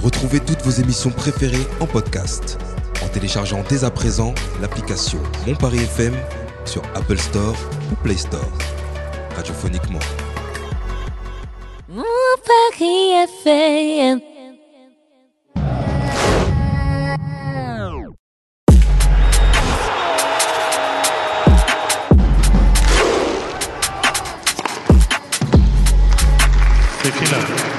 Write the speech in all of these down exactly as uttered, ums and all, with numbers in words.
Retrouvez toutes vos émissions préférées en podcast en téléchargeant dès à présent l'application Mon Paris F M sur Apple Store ou Play Store. Radiophoniquement. Mon Paris F M. C'est là.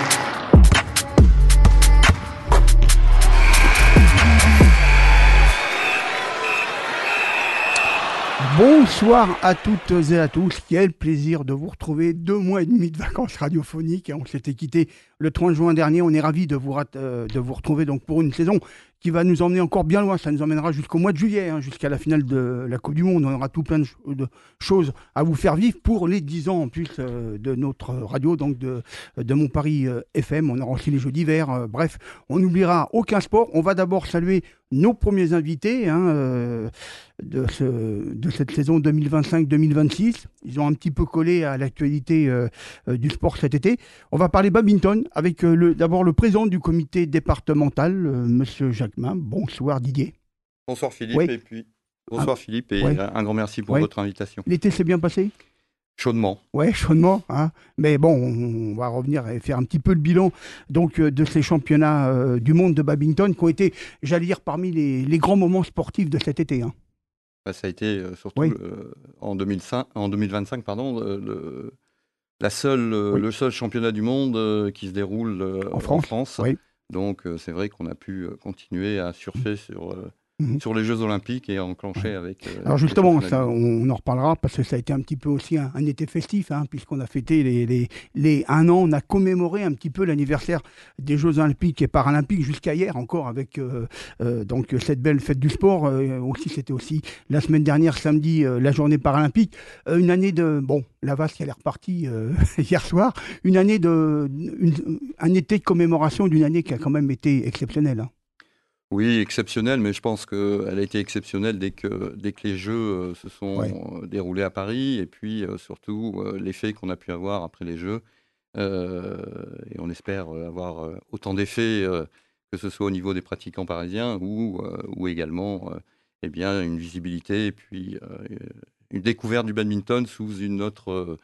Bonsoir à toutes et à tous, quel plaisir de vous retrouver, deux mois et demi de vacances radiophoniques, on s'était quitté le trente juin dernier, on est ravis de vous, rat- euh, de vous retrouver donc pour une saison qui va nous emmener encore bien loin, ça nous emmènera jusqu'au mois de juillet, hein, jusqu'à la finale de la Coupe du Monde, on aura tout plein de, ch- de choses à vous faire vivre pour les dix ans en plus euh, de notre radio, donc de, de Mon Paris euh, F M, on aura aussi les Jeux d'hiver, euh, bref, on n'oubliera aucun sport, on va d'abord saluer nos premiers invités hein, euh, de, ce, de cette saison deux mille vingt-cinq deux mille vingt-six. Ils ont un petit peu collé à l'actualité euh, euh, du sport cet été. On va parler badminton avec euh, le, d'abord le président du comité départemental, euh, Monsieur Jacquemin. Bonsoir Didier. Bonsoir Philippe, Oui. et puis bonsoir Ah. Philippe, et Ouais. un grand merci pour Ouais. votre invitation. L'été s'est bien passé ? Chaudement. Ouais, chaudement. Hein. Mais bon, on va revenir et faire un petit peu le bilan donc, euh, de ces championnats euh, du monde de badminton qui ont été, j'allais dire, parmi les, les grands moments sportifs de cet été. Hein. Bah, ça a été euh, surtout Oui. le- en, deux mille cinq, en deux mille vingt-cinq, pardon, le, le- la seule, euh, Oui. le seul championnat du monde euh, qui se déroule euh, En France, oui. Donc euh, c'est vrai qu'on a pu euh, continuer à surfer sur, euh, Mhm. sur les Jeux Olympiques et enclencher avec. euh, Alors les justement, championnats ça, du monde. on en reparlera parce que ça a été un petit peu aussi un, un été festif, hein, puisqu'on a fêté les, les, les un an, on a commémoré un petit peu l'anniversaire des Jeux Olympiques et Paralympiques jusqu'à hier encore avec euh, euh, donc cette belle fête du sport. Euh, aussi, c'était aussi la semaine dernière, samedi, euh, la journée paralympique. Euh, une année de bon, la Vasque elle est repartie euh, hier soir. Une année de une- un été de commémoration d'une année qui a quand même été exceptionnelle. Hein. Oui, exceptionnelle, mais je pense qu'elle a été exceptionnelle dès que, dès que les Jeux euh, se sont Ouais. euh, déroulés à Paris, et puis euh, surtout euh, l'effet qu'on a pu avoir après les Jeux. Euh, et on espère euh, avoir euh, autant d'effets, euh, que ce soit au niveau des pratiquants parisiens ou, euh, ou également euh, eh bien, une visibilité et puis euh, une découverte du badminton sous une autre, euh,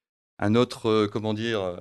un autre, euh, comment dire, euh,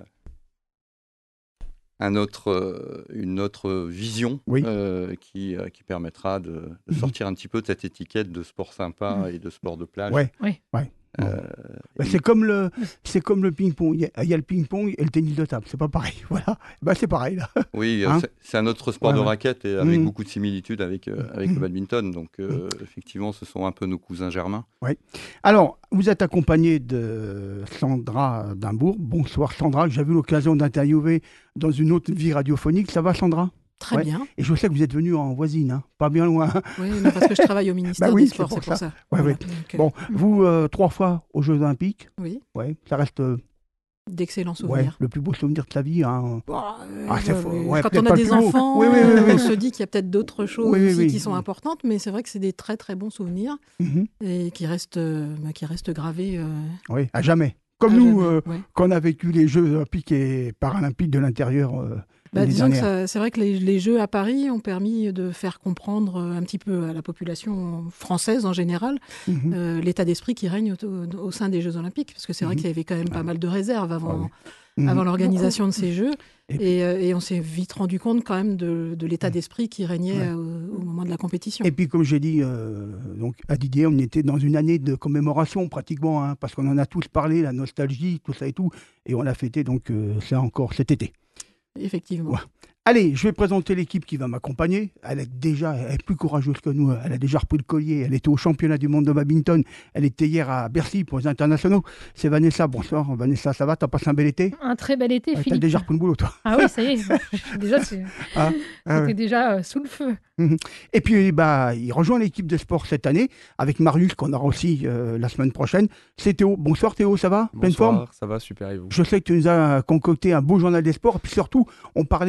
un autre, euh, une autre vision Oui. euh, qui, euh, qui permettra de, de Mhm. sortir un petit peu de cette étiquette de sport sympa et de sport de plage. Ouais. Oui. Ouais. Euh, Bah, et- c'est comme le, c'est comme le ping-pong. Il y a, il y a le ping-pong et le tennis de table. C'est pas pareil. Voilà. Bah, c'est pareil là. Oui, euh, Hein c'est- c'est un autre sport Ouais, de ouais. raquette et avec Mhm. beaucoup de similitudes avec, euh, avec Mhm. le badminton. Donc, euh, effectivement, ce sont un peu nos cousins germains. Alors, vous êtes accompagné de Sandra Dimbourg. Bonsoir Sandra, que j'ai eu l'occasion d'interviewer dans une autre vie radiophonique. Ça va Sandra ? Très Ouais. bien. Et je sais que vous êtes venue en voisine, hein, pas bien loin. Oui, non, parce que je travaille au ministère Bah oui, des c'est Sports, pour c'est pour ça. ça. Ouais, Voilà. ouais. Donc, euh, Bon, vous, euh, trois fois aux Jeux Olympiques. Oui, Ouais, ça reste euh, d'excellents ouais, souvenirs. le plus beau souvenir de ta vie. Hein. Bah, euh, Ah, c'est ouais, faux. ouais. Ouais, Quand peut-être on a pas le des plus beau. enfants, Oui, oui, oui, oui. on se dit qu'il y a peut-être d'autres choses Oui, oui, aussi oui. qui sont importantes, mais c'est vrai que c'est des très très bons souvenirs Mhm. et qui restent, euh, bah, qui restent gravés. euh, Oui, à jamais. Comme à nous, jamais. euh, Ouais. quand on a vécu les Jeux Olympiques et Paralympiques de l'intérieur euh, Bah, l'année disons que dernière. ça- c'est vrai que les, les Jeux à Paris ont permis de faire comprendre euh, un petit peu à la population française en général Mhm. euh, l'état d'esprit qui règne au, au sein des Jeux Olympiques, parce que c'est vrai Mhm. qu'il y avait quand même pas mal de réserves avant, Ouais, Mhm. avant l'organisation de ces Jeux, Et puis- et, euh, et on s'est vite rendu compte quand même de, de l'état d'esprit qui régnait Ouais. euh, au, au moment de la compétition. Et puis, comme j'ai dit euh, donc, à Didier, on était dans une année de commémoration pratiquement, hein, parce qu'on en a tous parlé, la nostalgie, tout ça et tout, et on l'a fêté donc euh, ça encore cet été. Effectivement. Ouais. Allez, je vais présenter l'équipe qui va m'accompagner. Elle est déjà elle est plus courageuse que nous. Elle a déjà repris le collier. Elle était au championnat du monde de badminton. Elle était hier à Bercy pour les internationaux. C'est Vanessa. Bonsoir, Vanessa. Ça va? T'as passé un bel été? Un très bel été, Ouais, T'as Philippe. déjà repris le boulot, toi. Ah oui, ça y est. déjà, c'est- Ah, ah c'était ouais. déjà euh, sous le feu. Et puis, bah, il rejoint l'équipe de sport cette année avec Marius, qu'on aura aussi euh, la semaine prochaine. C'est Théo. Bonsoir Théo, ça va? Pleine forme? Bonsoir, ça va, super, et vous? Je sais que tu nous as concocté un beau journal des sports. Et puis surtout, on parlait des grands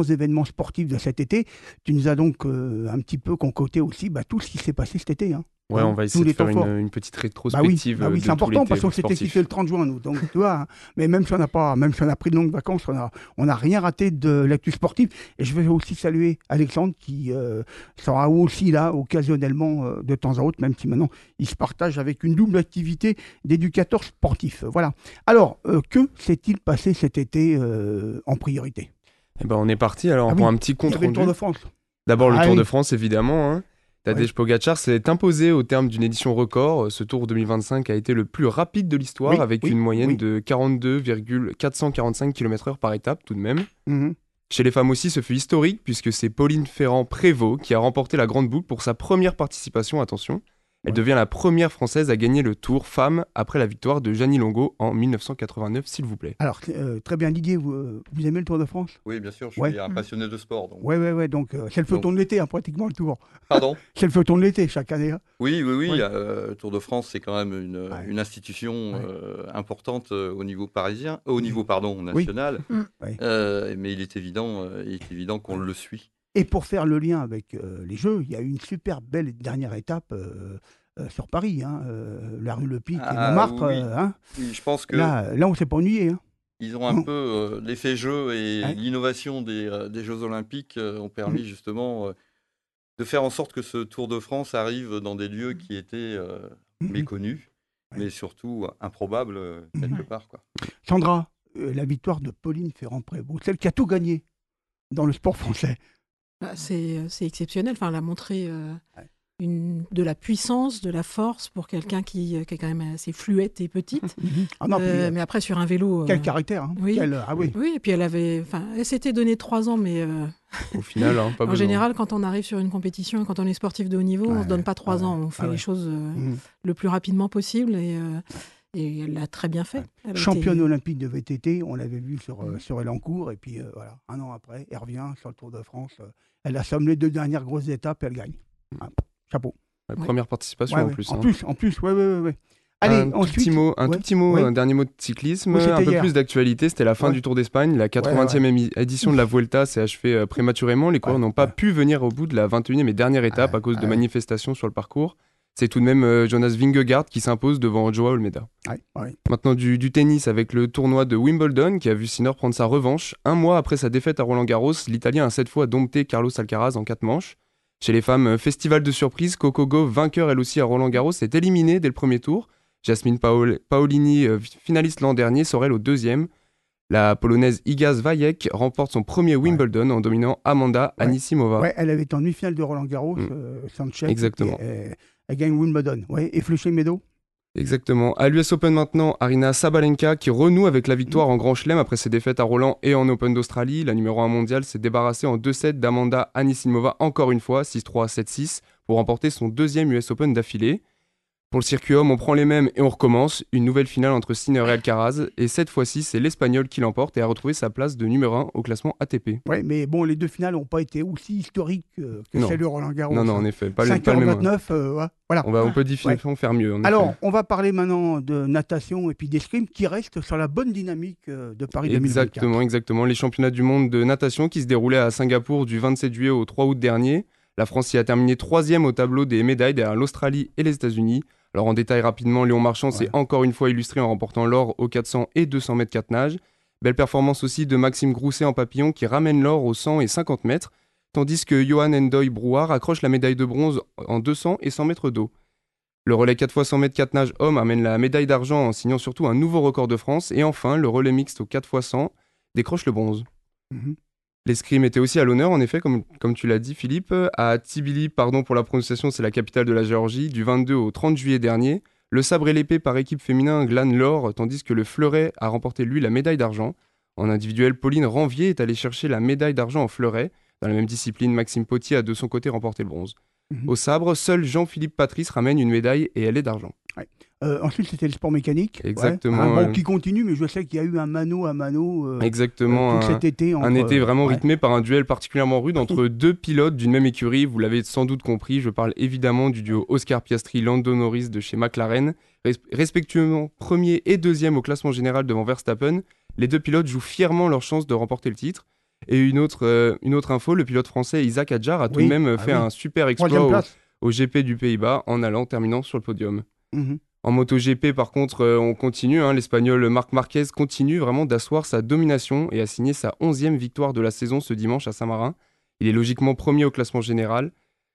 événements sportifs de cet été. Tu nous as donc euh, un petit peu concocté aussi bah, tout ce qui s'est passé cet été. Hein. Ouais, on va essayer Tous de faire les temps une, forts. une petite Bah oui, rétrospective. bah oui de c'est tout important l'été parce qu'on s'était sportif. quitté le trente juin, nous. Donc, tu vois, hein, mais même si on n'a pas, même si on a pris de longues vacances, on n'a on a rien raté de l'actu sportive. Et je vais aussi saluer Alexandre qui euh, sera aussi là occasionnellement euh, de temps à autre, même si maintenant il se partage avec une double activité d'éducateur sportif. Voilà. Alors, euh, que s'est-il passé cet été euh, en priorité? Eh ben, on est parti alors Ah pour oui, un petit Il y compte avait le rendu. Tour de France. D'abord le Ah Tour oui. de France évidemment. Hein. Tadej Ouais. Pogacar s'est imposé au terme d'une édition record. Ce Tour deux mille vingt-cinq a été le plus rapide de l'histoire Oui, avec oui, une moyenne oui. de quarante-deux virgule quatre cent quarante-cinq kilomètres heure par étape tout de même. Mhm. Chez les femmes aussi, ce fut historique puisque c'est Pauline Ferrand-Prévot qui a remporté la grande boucle pour sa première participation, attention. Elle Ouais. devient la première française à gagner le Tour femme après la victoire de Jeannie Longo en mille neuf cent quatre-vingt-neuf, s'il vous plaît. Alors, euh, très bien, Didier, vous, euh, vous aimez le Tour de France? Oui, bien sûr, je Ouais. suis un passionné de sport. Donc. Ouais, ouais, ouais. Donc, euh, c'est le feuilleton Donc- de l'été, hein, pratiquement le Tour. Pardon. C'est le feuilleton de l'été chaque année. Hein. Oui, oui, oui. Ouais. euh, Tour de France, c'est quand même une, Ouais. une institution Ouais. euh, importante euh, au niveau parisien, euh, au niveau pardon national. Mm. Ouais. Euh, mais il est évident, euh, il est évident qu'on le suit. Et pour faire le lien avec euh, les Jeux, il y a eu une super belle dernière étape euh, euh, sur Paris, hein, euh, la rue Le Pic et Ah, Montmartre. oui. euh, hein. Oui, je pense que Là, là, on s'est pas ennuyé. Hein. ils ont un Non. peu euh, l'effet jeu et Ouais. l'innovation des, euh, des Jeux Olympiques euh, ont permis Mm. justement euh, de faire en sorte que ce Tour de France arrive dans des lieux qui étaient euh, Mhm. méconnus, Ouais. mais surtout euh, improbables euh, quelque Mhm. part, quoi. Sandra, euh, la victoire de Pauline Ferrand-Prévot, celle qui a tout gagné dans le sport français. Bah, c'est, c'est exceptionnel. Enfin, elle a montré euh, Ouais. une, de la puissance, de la force pour quelqu'un qui, euh, qui est quand même assez fluette et petite. Ah non, puis, Euh, euh, mais après, sur un vélo. quel euh, caractère. Hein. oui. Quel- ah oui. Oui, et puis elle avait. Enfin, elle s'était donné trois ans, mais euh, Au final, hein, pas en besoin. général, quand on arrive sur une compétition, quand on est sportif de haut niveau, on Ouais, se donne pas trois ouais, ans. On fait ah ouais. les choses euh, Mhm. le plus rapidement possible et, euh, et elle l'a très bien fait. Elle a Championne été- olympique de V T T, on l'avait vu sur, euh, Mhm. sur Elancourt, et puis euh, voilà, un an après, elle revient sur le Tour de France. euh, elle assomme les deux dernières grosses étapes et elle gagne. Ah, chapeau. Ouais, Ouais. Première participation Ouais, en ouais. plus. En hein. plus, en plus, ouais, ouais, ouais, ouais. Allez, un tout ensuite. petit mot, un ouais, tout petit mot, ouais. un dernier mot de cyclisme, Oui, c'était un peu hier. plus d'actualité. C'était la fin Ouais. du Tour d'Espagne. La quatre-vingtième émi- édition de la Vuelta s'est achevée euh, prématurément. Les coureurs Ouais, n'ont pas ouais. pu venir au bout de la vingt et unième et dernière étape Ouais, à cause de ouais. manifestations sur le parcours. C'est tout de même euh, Jonas Vingegaard qui s'impose devant Joao Almeida. Ouais, ouais. Maintenant du, du tennis avec le tournoi de Wimbledon qui a vu Sinner prendre sa revanche. Un mois après sa défaite à Roland-Garros, l'Italien a cette fois dompté Carlos Alcaraz en quatre manches. Chez les femmes, euh, festival de surprise, Coco Gauff, vainqueur elle aussi à Roland-Garros, est éliminée dès le premier tour. Jasmine Paol- Paolini, euh, finaliste l'an dernier, sera elle au deuxième. La polonaise Iga Swiatek remporte son premier Wimbledon en dominant Amanda Ouais. Anisimova. Ouais, elle avait été en demi-finale de Roland Garros, Mm. euh, Sanchez. Exactement. et, euh, elle gagne Wimbledon. Ouais, et Flushing Meadows. Exactement. À l'U S Open maintenant, Arina Sabalenka qui renoue avec la victoire en Grand Chelem après ses défaites à Roland et en Open d'Australie. La numéro un mondiale s'est débarrassée en deux sets d'Amanda Anisimova encore une fois, six trois, sept six, pour remporter son deuxième U S Open d'affilée. Pour le circuit homme, on prend les mêmes et on recommence. Une nouvelle finale entre Sinner et Alcaraz. Et cette fois-ci, c'est l'Espagnol qui l'emporte et a retrouvé sa place de numéro un au classement A T P. Ouais, mais bon, les deux finales n'ont pas été aussi historiques euh, que Non. celle de Roland Garros. Non, non, en hein. effet, pas le, cinq pas le heures même. vingt-neuf, euh, ouais, voilà. On, va, on peut définitivement faire mieux. en Alors, effet. on va parler maintenant de natation et puis d'escrime qui reste sur la bonne dynamique euh, de Paris deux mille vingt-quatre. Exactement, exactement. Les championnats du monde de natation qui se déroulaient à Singapour du vingt-sept juillet au trois août dernier. La France y a terminé troisième au tableau des médailles derrière l'Australie et les États-Unis. Alors en détail rapidement, Léon Marchand s'est Ouais. encore une fois illustré en remportant l'or aux quatre cents et deux cents mètres quatre nages. Belle performance aussi de Maxime Grousset en papillon qui ramène l'or aux cent et cinquante mètres, tandis que Johan Endoy Brouard accroche la médaille de bronze en deux cents et cent mètres d'eau. Le relais quatre fois cent mètres quatre nages homme amène la médaille d'argent en signant surtout un nouveau record de France. Et enfin, le relais mixte aux quatre fois cent décroche le bronze. Mhm. L'escrime était aussi à l'honneur, en effet, comme, comme tu l'as dit, Philippe, à Tbilisi, pardon pour la prononciation, c'est la capitale de la Géorgie, du vingt-deux au trente juillet dernier. Le sabre et l'épée par équipe féminin glanent l'or, tandis que le fleuret a remporté, lui, la médaille d'argent. En individuel, Pauline Ranvier est allée chercher la médaille d'argent en fleuret. Dans la même discipline, Maxime Potier a de son côté remporté le bronze. Mhm. Au sabre, seul Jean-Philippe Patrice ramène une médaille et elle est d'argent. Euh, ensuite, c'était le sport mécanique. ouais. Exactement, Hein, bon, ouais. qui continue, mais je sais qu'il y a eu un mano à mano euh, Exactement. euh, tout un- cet été. Un entre, été vraiment ouais. rythmé par un duel particulièrement rude entre deux pilotes d'une même écurie. Vous l'avez sans doute compris, je parle évidemment du duo Oscar Piastri-Lando Norris de chez McLaren. Res- respectueusement premier et deuxième au classement général devant Verstappen, les deux pilotes jouent fièrement leur chance de remporter le titre. Et une autre, euh, une autre info, le pilote français Isaac Hadjar a tout Oui. de même euh, Ah fait oui. un super exploit Troisième au, place. au G P du Pays-Bas en allant terminant sur le podium. Mhm. En MotoGP, par contre, euh, on continue. hein, L'Espagnol Marc Marquez continue vraiment d'asseoir sa domination et a signé sa onzième victoire de la saison ce dimanche à Saint-Marin. Il est logiquement premier au classement général.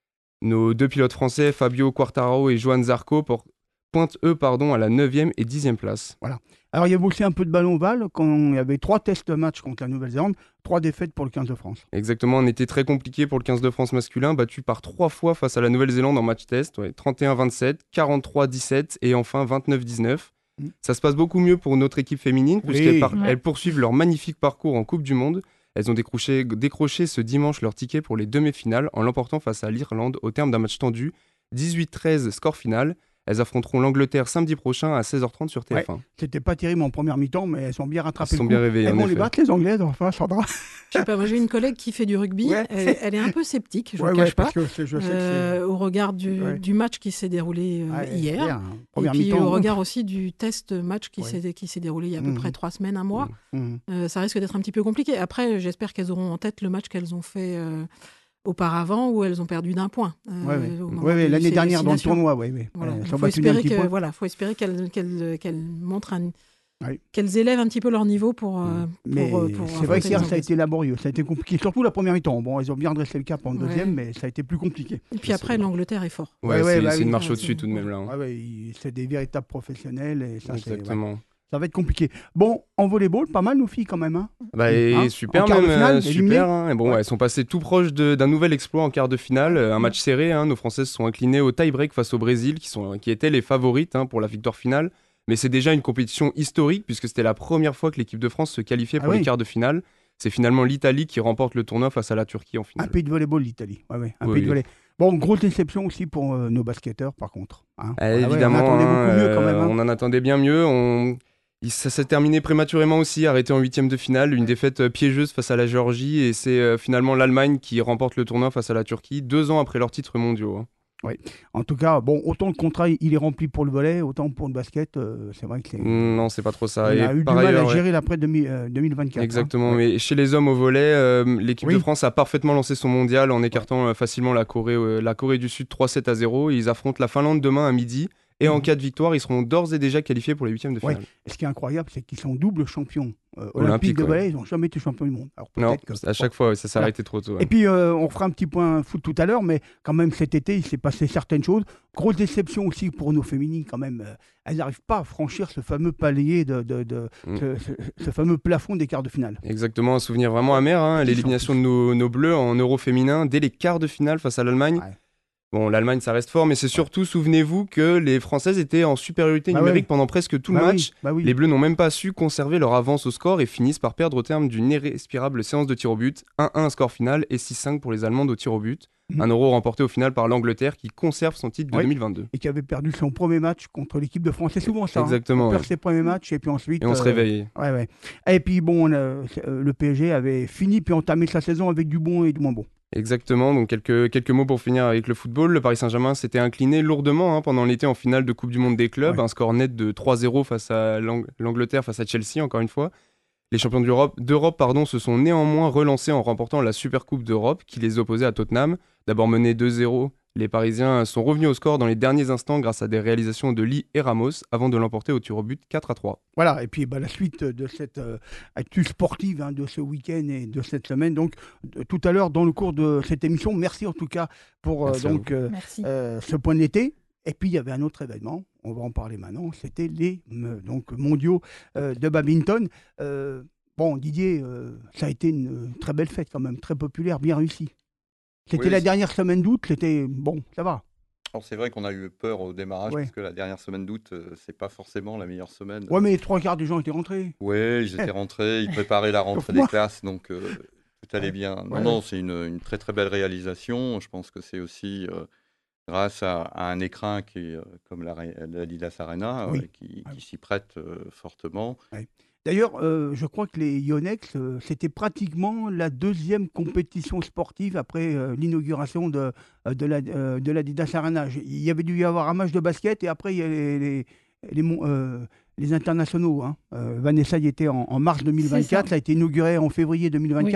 Nos deux pilotes français, Fabio Quartararo et Johan Zarco, por- pointent eux pardon, à la neuvième et dixième place. Alors, il y avait aussi un peu de ballon ovale quand il y avait trois tests de match contre la Nouvelle-Zélande, trois défaites pour le quinze de France. Exactement, on était très compliqué pour le quinze de France masculin, battu par trois fois face à la Nouvelle-Zélande en match test, ouais, trente et un vingt-sept, quarante-trois dix-sept et enfin vingt-neuf dix-neuf. Mm. Ça se passe beaucoup mieux pour notre équipe féminine, Oui. puisqu'elles par- Ouais. elles poursuivent leur magnifique parcours en Coupe du Monde. Elles ont décroché, décroché ce dimanche leur ticket pour les demi-finales en l'emportant face à l'Irlande au terme d'un match tendu, dix-huit treize score final. Elles affronteront l'Angleterre samedi prochain à seize heures trente sur T F un. C'était pas terrible en première mi-temps, mais elles sont bien rattrapées. Elles sont le bien coup. réveillées, Elles en vont les effet. battre, les Anglaises, enfin, Sandra. Je sais pas, moi j'ai une collègue qui fait du rugby, Ouais. elle, elle est un peu sceptique, je ne Ouais, le ouais, cache pas, parce que c'est- je sais que euh, au regard du, Ouais. du match qui s'est déroulé euh, c'est... Ouais, hier. hein. Et Première puis mi-temps. au regard aussi du test match qui Ouais. s'est qui s'est déroulé il y a à peu Mhm. près trois semaines, un mois, Mhm. euh, ça risque d'être un petit peu compliqué. Après, j'espère qu'elles auront en tête le match qu'elles ont fait euh, auparavant où elles ont perdu d'un point. euh, Ouais, ouais. au moment Ouais, ouais, de l'année ces dernière dans le vaccinations. tournoi, ouais, ouais. Voilà. Elles Il sont faut battues d'un espérer petit que point. voilà, faut espérer qu'elles qu'elles qu'elles montrent un, Ouais. qu'elles élèvent un petit peu leur niveau pour euh, Mais pour, euh, pour c'est vrai affronter qu'hier, les ça a Anglaises. été laborieux, ça a été compliqué, surtout la première mi-temps. Bon, ils ont bien dressé le cap en Ouais. deuxième, mais ça a été plus compliqué. Et puis après, l'Angleterre est fort. Ouais, Ouais, ouais, c'est bah c'est oui. une marche Ouais, au-dessus c'est- tout de même là. hein. Ouais, ouais, ils- c'est des véritables professionnels et ça, c'est, ouais, Exactement. ça va être compliqué. Bon, en volleyball, pas mal nos filles quand même. Hein. Bah, et Hein, super en quart de même, finale, euh, éliminées. super. hein. Et bon, Ouais. elles sont passées tout proches de- d'un nouvel exploit en quart de finale, euh, un match serré. hein. Nos Françaises se sont inclinées au tie-break face au Brésil, qui, sont, qui étaient les favorites hein, pour la victoire finale. Mais c'est déjà une compétition historique, puisque c'était la première fois que l'équipe de France se qualifiait Ah pour oui. les quarts de finale. C'est finalement l'Italie qui remporte le tournoi face à la Turquie en Un finale. pays de volleyball, l'Italie. Ouais, ouais, un Oui, pays de oui. volley. Bon, grosse déception aussi pour euh, nos basketteurs, par contre. Hein. Ah, Ah ouais, évidemment, on attendait hein, beaucoup mieux quand même. euh, Hein. on en attendait bien mieux. On... il- Ça s'est terminé prématurément aussi, arrêté en huitième de finale, une défaite euh, piégeuse face à la Géorgie, et c'est euh, finalement l'Allemagne qui remporte le tournoi face à la Turquie, deux ans après leurs titres mondiaux. hein. En tout cas, bon, autant le contrat il est rempli pour le volley, autant pour le basket, euh, c'est vrai que c'est. Mm, Non, c'est pas trop on ça. a Et eu par du mal ailleurs, à ouais, gérer l'après deux mille vingt-quatre. exactement. Hein. Ouais. Mais chez les hommes au volley, euh, l'équipe Oui. de France a parfaitement lancé son mondial en écartant euh, facilement la Corée, euh, la Corée du Sud trois sept à zéro. Ils affrontent la Finlande demain à midi. Et en Mhm. cas de victoire, ils seront d'ores et déjà qualifiés pour les huitièmes de Ouais. finale. Ce qui est incroyable, c'est qu'ils sont doubles champions euh, olympiques Olympique, de ouais. volley. Ils n'ont jamais été champions du monde. Alors, Non, peut-être que- à chaque fois, ouais, ça s'est Voilà. arrêté trop tôt. ouais. Et puis, euh, on fera un petit point foot tout à l'heure, mais quand même, cet été, il s'est passé certaines choses. Grosse déception aussi pour nos féminines, quand même. Euh, elles n'arrivent pas à franchir ce fameux palier, de, de, de- Mm. ce, ce- ce fameux plafond des quarts de finale. Exactement, un souvenir vraiment amer. hein, Qui L'élimination de nos, nos Bleus en Euro féminin dès les quarts de finale face à l'Allemagne. Ouais. Bon, l'Allemagne, ça reste fort, mais c'est surtout, souvenez-vous, que les Françaises étaient en supériorité Bah numérique ouais. pendant presque tout Bah le oui, match. bah oui. Les Bleus n'ont même pas su conserver leur avance au score et finissent par perdre au terme d'une irrespirable séance de tir au but. un un score final et six cinq pour les Allemandes au tir au but. Mhm. Un euro remporté au final par l'Angleterre qui conserve son titre de Oui. deux mille vingt-deux. Et qui avait perdu son premier match contre l'équipe de France. C'est souvent ça. hein. Exactement, On perd ouais. ses premiers matchs et puis ensuite. Et on se euh, réveille. Ouais, ouais. Et puis bon, on a- euh, le P S G avait fini puis entamé sa saison avec du bon et du moins bon. Exactement, donc quelques, quelques mots pour finir avec le football. Le Paris Saint-Germain s'était incliné lourdement hein, pendant l'été en finale de Coupe du Monde des clubs. Ouais. Un score net de trois zéro face à l'Ang- l'Angleterre, face à Chelsea, encore une fois. Les champions d'Europe, d'Europe pardon, se sont néanmoins relancés en remportant la Supercoupe d'Europe qui les opposait à Tottenham. D'abord menés deux zéro, les Parisiens sont revenus au score dans les derniers instants grâce à des réalisations de Lee et Ramos avant de l'emporter au tir au but quatre à trois. Voilà, et puis bah, la suite de cette euh, actu sportive hein, de ce week-end et de cette semaine. Donc, euh, tout à l'heure, dans le cours de cette émission, merci en tout cas pour euh, Merci à donc, euh, Merci. euh, ce point d'été. Et puis, il y avait un autre événement, on va en parler maintenant, c'était les euh, donc, mondiaux euh, de badminton. Euh, bon, Didier, euh, ça a été une très belle fête quand même, très populaire, bien réussie. C'était Oui, la c'est- dernière semaine d'août, c'était bon, ça va. Alors c'est vrai qu'on a eu peur au démarrage, Ouais. parce que la dernière semaine d'août, euh, c'est pas forcément la meilleure semaine. Ouais, mais les trois quarts des gens étaient rentrés. Ouais, ils étaient rentrés, ils préparaient la rentrée Sauf moi. des classes, donc euh, tout allait bien. Non, Ouais, non, ouais. c'est une, une très très belle réalisation. Je pense que c'est aussi euh, grâce à, à un écrin qui est euh, comme la, Ré- la Lilas Arena, Oui. euh, qui, Ah qui oui. s'y prête euh, fortement. D'ailleurs, euh, je crois que les Yonex, euh, c'était pratiquement la deuxième compétition sportive après euh, l'inauguration de, euh, de, la, euh, de l'Adidas Arena. J'ai- Il y avait dû y avoir un match de basket et après, il y a les, les, les, mon- euh, les internationaux. Hein. Euh, Vanessa y était en, en mars deux mille vingt-quatre, C'est ça. ça. a été inauguré en février deux mille vingt-quatre.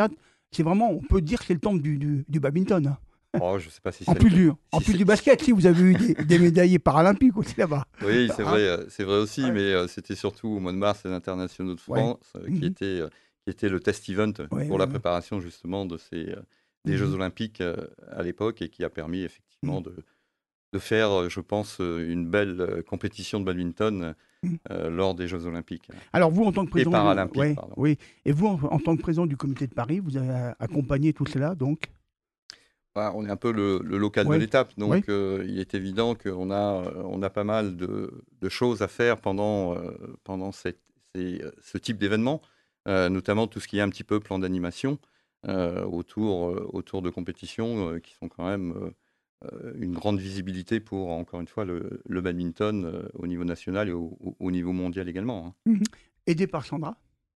c'est vraiment, on peut dire que c'est le temple du, du, du badminton. Hein. Oh, je sais pas si en c'est plus, du, en si plus c'est... du basket, si vous avez eu des, des médaillés paralympiques aussi là-bas. Oui, c'est Ah. vrai, c'est vrai aussi, Ouais. mais euh, c'était surtout au mois de mars les internationaux de Ouais. France euh, qui, Mhm. était, euh, qui était le test event Ouais, pour ouais, la ouais. préparation justement de ces, euh, des Mhm. Jeux Olympiques euh, à l'époque et qui a permis effectivement Mhm. de, de faire, euh, je pense, euh, une belle euh, compétition de badminton Mhm. euh, lors des Jeux Olympiques Alors vous, en tant que et président, paralympiques. ouais, Pardon. oui, et vous, en, en tant que président du comité de Paris, vous avez accompagné tout cela, donc. Voilà, on est un peu le, le local Ouais. de l'étape, donc Ouais. euh, il est évident qu'on a, euh, on a pas mal de, de choses à faire pendant, euh, pendant cette, ces, euh, ce type d'événement, euh, notamment tout ce qui est un petit peu plan d'animation euh, autour, euh, autour de compétitions euh, qui sont quand même euh, euh, une grande visibilité pour, encore une fois, le, le badminton euh, au niveau national et au, au- au niveau mondial également. Hein. Mhm. Aidé par Sandra.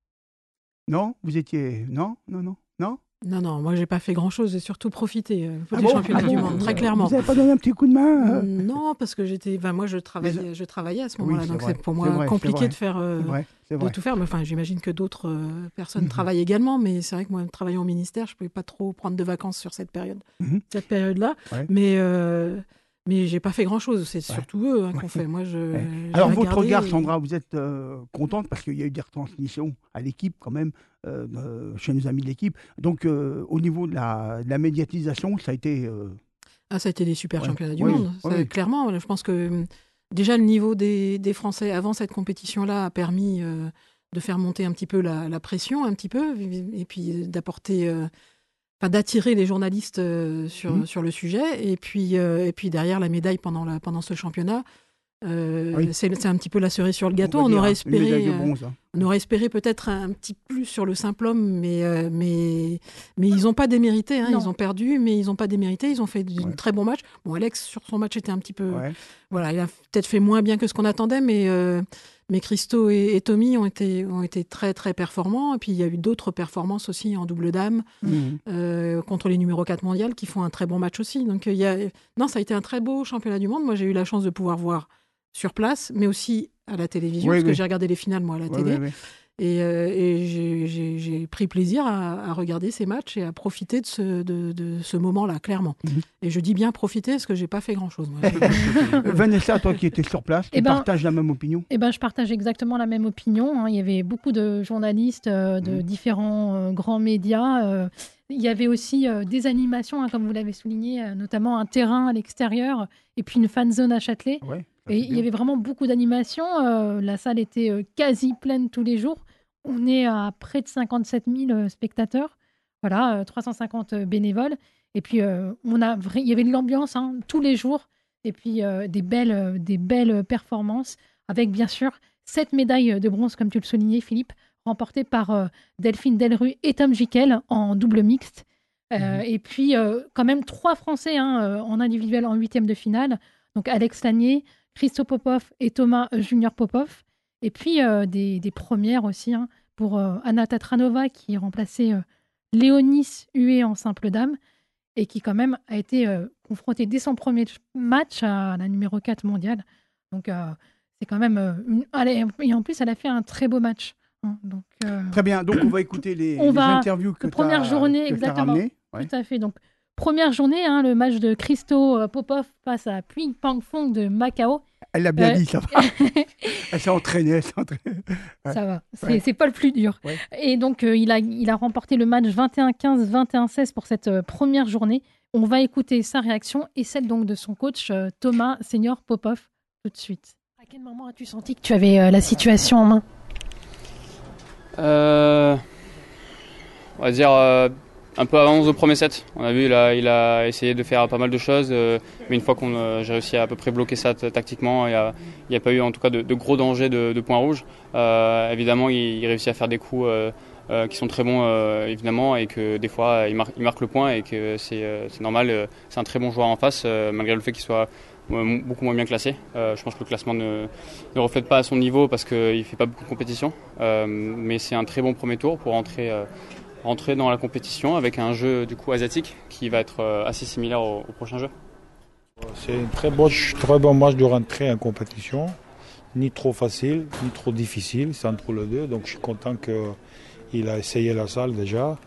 Non, vous étiez, non, non, non, non. Non, non, moi j'ai pas fait grand-chose, j'ai surtout profité euh, Ah des bon championnats Ah du bon monde, très Vous- clairement. Vous n'avez pas donné un petit coup de main euh Non, parce que j'étais, enfin, moi je travaillais, je travaillais à ce Oui, moment-là, c'est donc vrai, c'est pour c'est moi vrai, c'est compliqué vrai. de faire, euh, C'est vrai, c'est de vrai. tout faire. Mais enfin, j'imagine que d'autres euh, personnes Mhm. travaillent également, mais c'est vrai que moi, travaillant au ministère, je pouvais pas trop prendre de vacances sur cette période, Mhm. cette période-là. Ouais. Mais euh, mais j'ai pas fait grand-chose. C'est Ouais. surtout eux hein, Ouais. qu'on fait. Moi, je. Ouais. j'ai Alors, votre regardé regard, et- Sandra, vous êtes euh, contente parce qu'il y a eu des retransmissions à l'équipe quand même, euh, euh, chez nos amis de l'équipe. Donc, euh, au niveau de la, de la médiatisation, ça a été... euh, Ah, ça a été des super Ouais. championnats du Oui, monde. oui, Ça, oui. Clairement, je pense que hum, déjà le niveau des, des Français avant cette compétition-là a permis euh, de faire monter un petit peu la, la pression, un petit peu, et puis d'apporter, euh, enfin d'attirer les journalistes euh, sur, Mhm. sur le sujet. Et puis, euh, et puis derrière la médaille pendant, la, pendant ce championnat, euh, Oui. c'est c'est un petit peu la cerise sur le gâteau. va On, dire, aurait une médaille espéré. de euh, bronze. hein. on aurait espéré peut-être un petit plus sur le simple homme, mais, euh, mais, mais ils n'ont pas démérité. Hein. Non. Ils ont perdu, mais ils n'ont pas démérité. Ils ont fait un Ouais. très bon match. Bon, Alex, sur son match, était un petit peu. Ouais. Voilà, il a peut-être fait moins bien que ce qu'on attendait, mais, euh, mais Christo et, et Tommy ont été, ont été très, très performants. Et puis, il y a eu d'autres performances aussi en double dame Mhm. euh, contre les numéro quatre mondiales qui font un très bon match aussi. Donc, il y a... non, ça a été un très beau championnat du monde. Moi, j'ai eu la chance de pouvoir voir sur place, mais aussi à la télévision, Oui, parce que oui. j'ai regardé les finales, moi, à la Ouais, télé. ouais, ouais. Et, euh, et j'ai- j'ai j'ai pris plaisir à, à regarder ces matchs et à profiter de ce, de, de ce moment-là, clairement. Mhm. Et je dis bien profiter, parce que j'ai pas fait grand-chose. Moi. Euh, Vanessa, toi qui étais sur place, tu Eh ben- partages la même opinion? Eh ben, je partage exactement la même opinion. hein. Il y avait beaucoup de journalistes euh, de Mhm. différents euh, grands médias. euh. Il y avait aussi euh, des animations, hein, comme vous l'avez souligné, euh, notamment un terrain à l'extérieur et puis une fan zone à Châtelet. Ouais, ça, Et c'est il y bien. avait vraiment beaucoup d'animations. euh, la salle était euh, quasi pleine tous les jours. On est à près de cinquante-sept mille euh, spectateurs. Voilà, euh, trois cent cinquante bénévoles. Et puis, euh, on a vra- il y avait de l'ambiance hein, tous les jours. Et puis, euh, des, belles, euh, des belles performances. Avec, bien sûr, sept médailles de bronze, comme tu le soulignais, Philippe, remportées par euh, Delphine Delru et Tom Jikel en double mixte. Euh, Mhm. Et puis, euh, quand même, trois Français hein, euh, en individuel en huitième de finale. Donc, Alex Lanier, Christo Popov et Thomas Junior Popov. Et puis, euh, des, des premières aussi hein, pour euh, Anna Tatranova qui remplaçait euh, Léonis Huet en simple dame et qui, quand même, a été euh, confrontée dès son premier match à la numéro quatre mondiale. Donc, euh, c'est quand même. euh, une... Allez, et en plus, elle a fait un très beau match. hein. Donc, euh, Très bien, donc on va écouter les, On les va- interviews que la tu première as, journée, que t'as exactement. ramenées. Ouais. Tout à fait. Donc, première journée, hein, le match de Christo euh, Popov face à Pui Pang Fong de Macao. Elle l'a bien Euh, dit, ça va. Elle s'est entraînée, elle s'est entraînée. Ouais. Ça va, c'est Ouais. c'est pas le plus dur. Ouais. Et donc, euh, il, a, il a remporté le match vingt et un quinze, vingt et un seize pour cette euh, première journée. On va écouter sa réaction et celle donc de son coach euh, Thomas Senior Popov tout de suite. À quel moment as-tu senti que tu avais euh, la situation en main? Euh, on va dire euh, un peu avant le premier set. On a vu là, il a essayé de faire pas mal de choses, euh, mais une fois qu'on euh, j'ai réussi à à peu près bloquer ça t- tactiquement, il n'y a, il y a pas eu en tout cas de, de gros dangers de, de points rouges. Euh, évidemment, il, il réussit à faire des coups euh, euh, qui sont très bons euh, évidemment, et que des fois il marque, il marque le point et que c'est, euh, c'est normal. euh, C'est un très bon joueur en face, euh, malgré le fait qu'il soit euh, beaucoup moins bien classé. Euh, je pense que le classement ne, ne reflète pas à son niveau parce qu'il ne fait pas beaucoup de compétition. Euh, mais c'est un très bon premier tour pour rentrer, euh, rentrer dans la compétition avec un jeu du coup asiatique qui va être euh, assez similaire au, au prochain jeu. C'est un très bon, très bon match de rentrée en compétition. Ni trop facile, ni trop difficile. C'est entre les deux. Donc je suis content qu'il a essayé la salle déjà.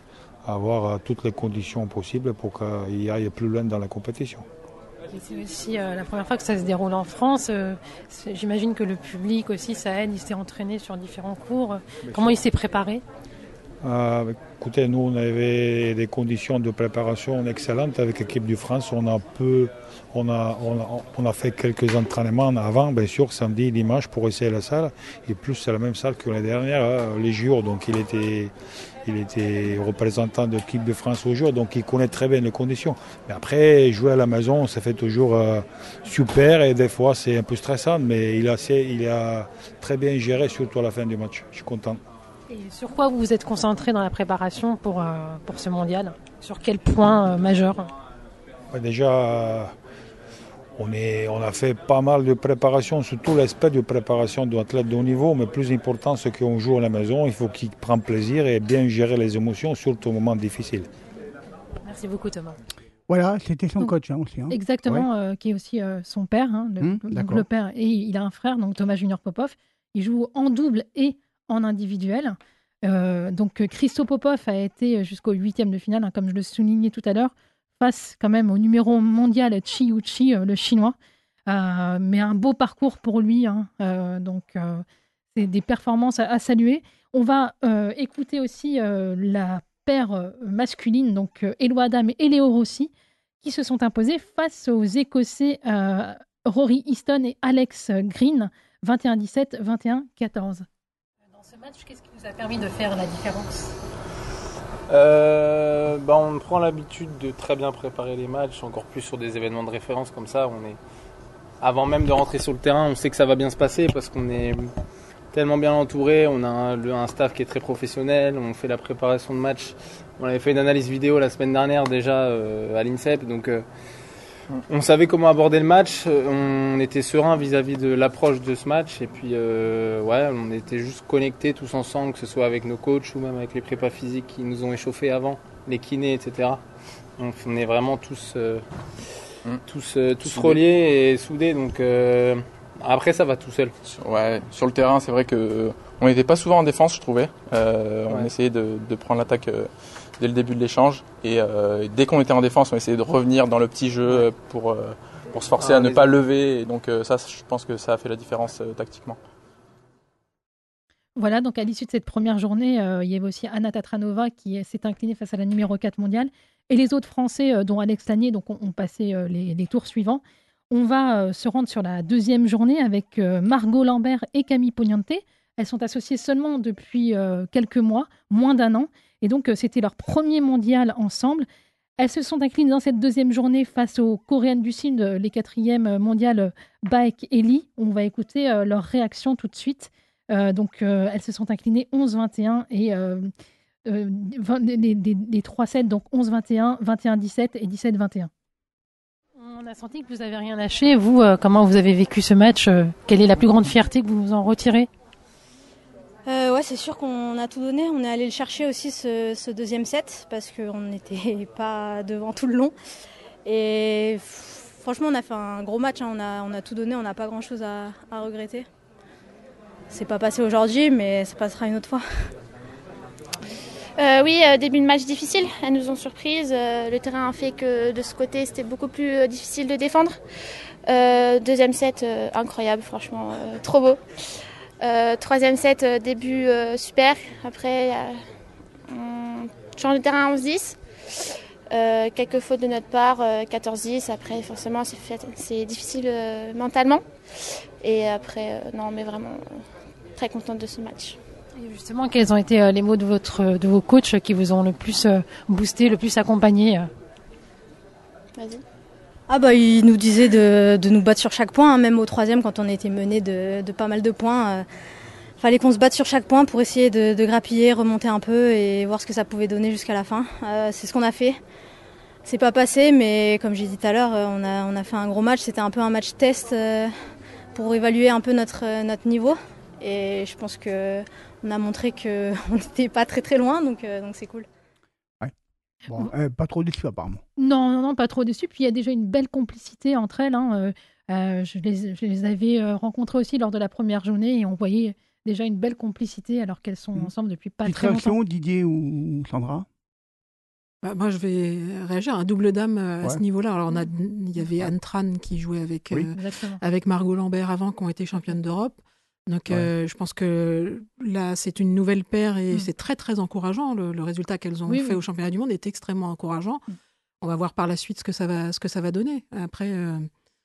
avoir euh, toutes les conditions possibles pour qu'il aille plus loin dans la compétition. Et c'est aussi euh, la première fois que ça se déroule en France. Euh, j'imagine que le public aussi, ça aide. Il s'est entraîné sur différents cours. Bien Comment sûr. Il s'est préparé? Euh, écoutez, nous, on avait des conditions de préparation excellentes avec l'équipe de France. On a, peu, on a, on a, on a fait quelques entraînements avant, bien sûr, samedi, dimanche, pour essayer la salle. Et plus, c'est la même salle que l'année dernière, hein, les jours. Donc, il était, il était représentant de l'équipe de France au jour. Donc, il connaît très bien les conditions. Mais après, jouer à la maison, ça fait toujours euh, super. Et des fois, c'est un peu stressant. Mais il a, il a très bien géré, surtout à la fin du match. Je suis content. Et sur quoi vous vous êtes concentré dans la préparation pour, euh, pour ce mondial? Sur quel point euh, majeur? bah Déjà, euh, on, est, on a fait pas mal de préparation, surtout l'aspect de préparation d'un athlète de haut niveau, mais plus important, c'est qu'on joue à la maison, il faut qu'il prenne plaisir et bien gérer les émotions, surtout au moment difficile. Merci beaucoup Thomas. Voilà, c'était son donc, coach hein, aussi. Hein. Exactement, ouais. euh, qui est aussi euh, son père, hein, le, mmh, donc le père, et il a un frère, donc Thomas Junior Popov. Il joue en double et en individuel. Euh, donc Christo Popov a été jusqu'au huitième de finale, hein, comme je le soulignais tout à l'heure, face quand même au numéro mondial Chi Yuqi, euh, le chinois. Euh, mais un beau parcours pour lui. Hein, euh, donc euh, c'est des performances à, à saluer. On va euh, écouter aussi euh, la paire masculine, donc euh, Eloi Adam et Leo Rossi, qui se sont imposés face aux Écossais euh, Rory Easton et Alex Green, vingt et un dix-sept, vingt et un quatorze. Ce match, qu'est-ce qui vous a permis de faire la différence? euh, bah On prend l'habitude de très bien préparer les matchs, encore plus sur des événements de référence comme ça. On est, avant même de rentrer sur le terrain, on sait que ça va bien se passer parce qu'on est tellement bien entouré. On a un, un staff qui est très professionnel, on fait la préparation de match. On avait fait une analyse vidéo la semaine dernière déjà euh, à l'INSEP, donc euh, on savait comment aborder le match, on était serein vis-à-vis de l'approche de ce match et puis euh, ouais, on était juste connectés tous ensemble, que ce soit avec nos coachs ou même avec les prépas physiques qui nous ont échauffés avant, les kinés, et cetera. Donc on est vraiment tous, euh, mmh. tous, euh, tous reliés et soudés, donc euh, après ça va tout seul. Ouais, sur le terrain, c'est vrai que on n'était pas souvent en défense, je trouvais. Euh, on ouais. essayait de, de prendre l'attaque euh, dès le début de l'échange. Et euh, dès qu'on était en défense, on essayait de revenir dans le petit jeu pour, euh, pour se forcer ah, à ne pas a... lever. Et donc euh, ça, je pense que ça a fait la différence euh, tactiquement. Voilà, donc à l'issue de cette première journée, euh, il y avait aussi Anna Tatranova qui s'est inclinée face à la numéro quatre mondiale. Et les autres Français, euh, dont Alex Lanier, donc ont, ont passé euh, les, les tours suivants. On va euh, se rendre sur la deuxième journée avec euh, Margot Lambert et Camille Pognante. Elles sont associées seulement depuis euh, quelques mois, moins d'un an. Et donc, euh, c'était leur premier mondial ensemble. Elles se sont inclinées dans cette deuxième journée face aux Coréennes du Sud, les quatrièmes mondiales Baek et Lee. On va écouter euh, leur réaction tout de suite. Euh, donc, euh, elles se sont inclinées onze vingt et un et euh, euh, vingt, les, les, les trois sets, donc onze vingt et un, vingt et un dix-sept et dix-sept vingt et un. On a senti que vous n'avez rien lâché. Vous, euh, comment vous avez vécu ce match? euh, Quelle est la plus grande fierté que vous en retirez? Euh, ouais, c'est sûr qu'on a tout donné. On est allé le chercher aussi ce, ce deuxième set parce qu'on n'était pas devant tout le long. Et franchement, on a fait un gros match. Hein. On a, on a tout donné. On n'a pas grand-chose à, à regretter. C'est pas passé aujourd'hui, mais ça passera une autre fois. Euh, oui, euh, début de match difficile. Elles nous ont surprises. Euh, le terrain a fait que de ce côté, c'était beaucoup plus euh, difficile de défendre. Euh, deuxième set, euh, incroyable, franchement, euh, trop beau. Euh, troisième set, euh, début euh, super. Après, euh, on change de terrain à onze dix. Euh, quelques fautes de notre part, euh, quatorze dix. Après, forcément, c'est, fait, c'est difficile euh, mentalement. Et après, euh, non, mais vraiment euh, très contente de ce match. Et justement, quels ont été euh, les mots de, votre, de vos coachs qui vous ont le plus euh, boosté, le plus accompagné? Vas-y. Ah bah, il nous disait de, de nous battre sur chaque point, hein, même au troisième quand on était mené de, de pas mal de points. Euh, fallait qu'on se batte sur chaque point pour essayer de, de grappiller, remonter un peu et voir ce que ça pouvait donner jusqu'à la fin. Euh, c'est ce qu'on a fait. C'est pas passé, mais comme j'ai dit tout à l'heure, on a, on a fait un gros match. C'était un peu un match test euh, pour évaluer un peu notre, notre niveau. Et je pense qu'on a montré qu'on n'était pas très très loin, donc, euh, donc c'est cool. Bon, euh, pas trop déçu apparemment. Non, non, non, pas trop déçu. Puis il y a déjà une belle complicité entre elles. Hein. Euh, euh, je, les, je les avais euh, rencontrées aussi lors de la première journée et on voyait déjà une belle complicité alors qu'elles sont mmh. ensemble depuis pas Petite très réaction, longtemps. Didier ou Sandra? Bah, moi, je vais réagir. Un double dame à Ouais. ce niveau-là. Alors, on a, il y avait Anne Tran qui jouait avec, Oui. euh, Exactement. avec Margot Lambert avant, qui ont été championnes d'Europe. Donc, euh, je pense que là, c'est une nouvelle paire et Mm. c'est très, très encourageant. Le, le résultat qu'elles ont Oui, fait oui. au championnat du monde est extrêmement encourageant. Mm. On va voir par la suite ce que ça va, ce que ça va donner. Après, euh,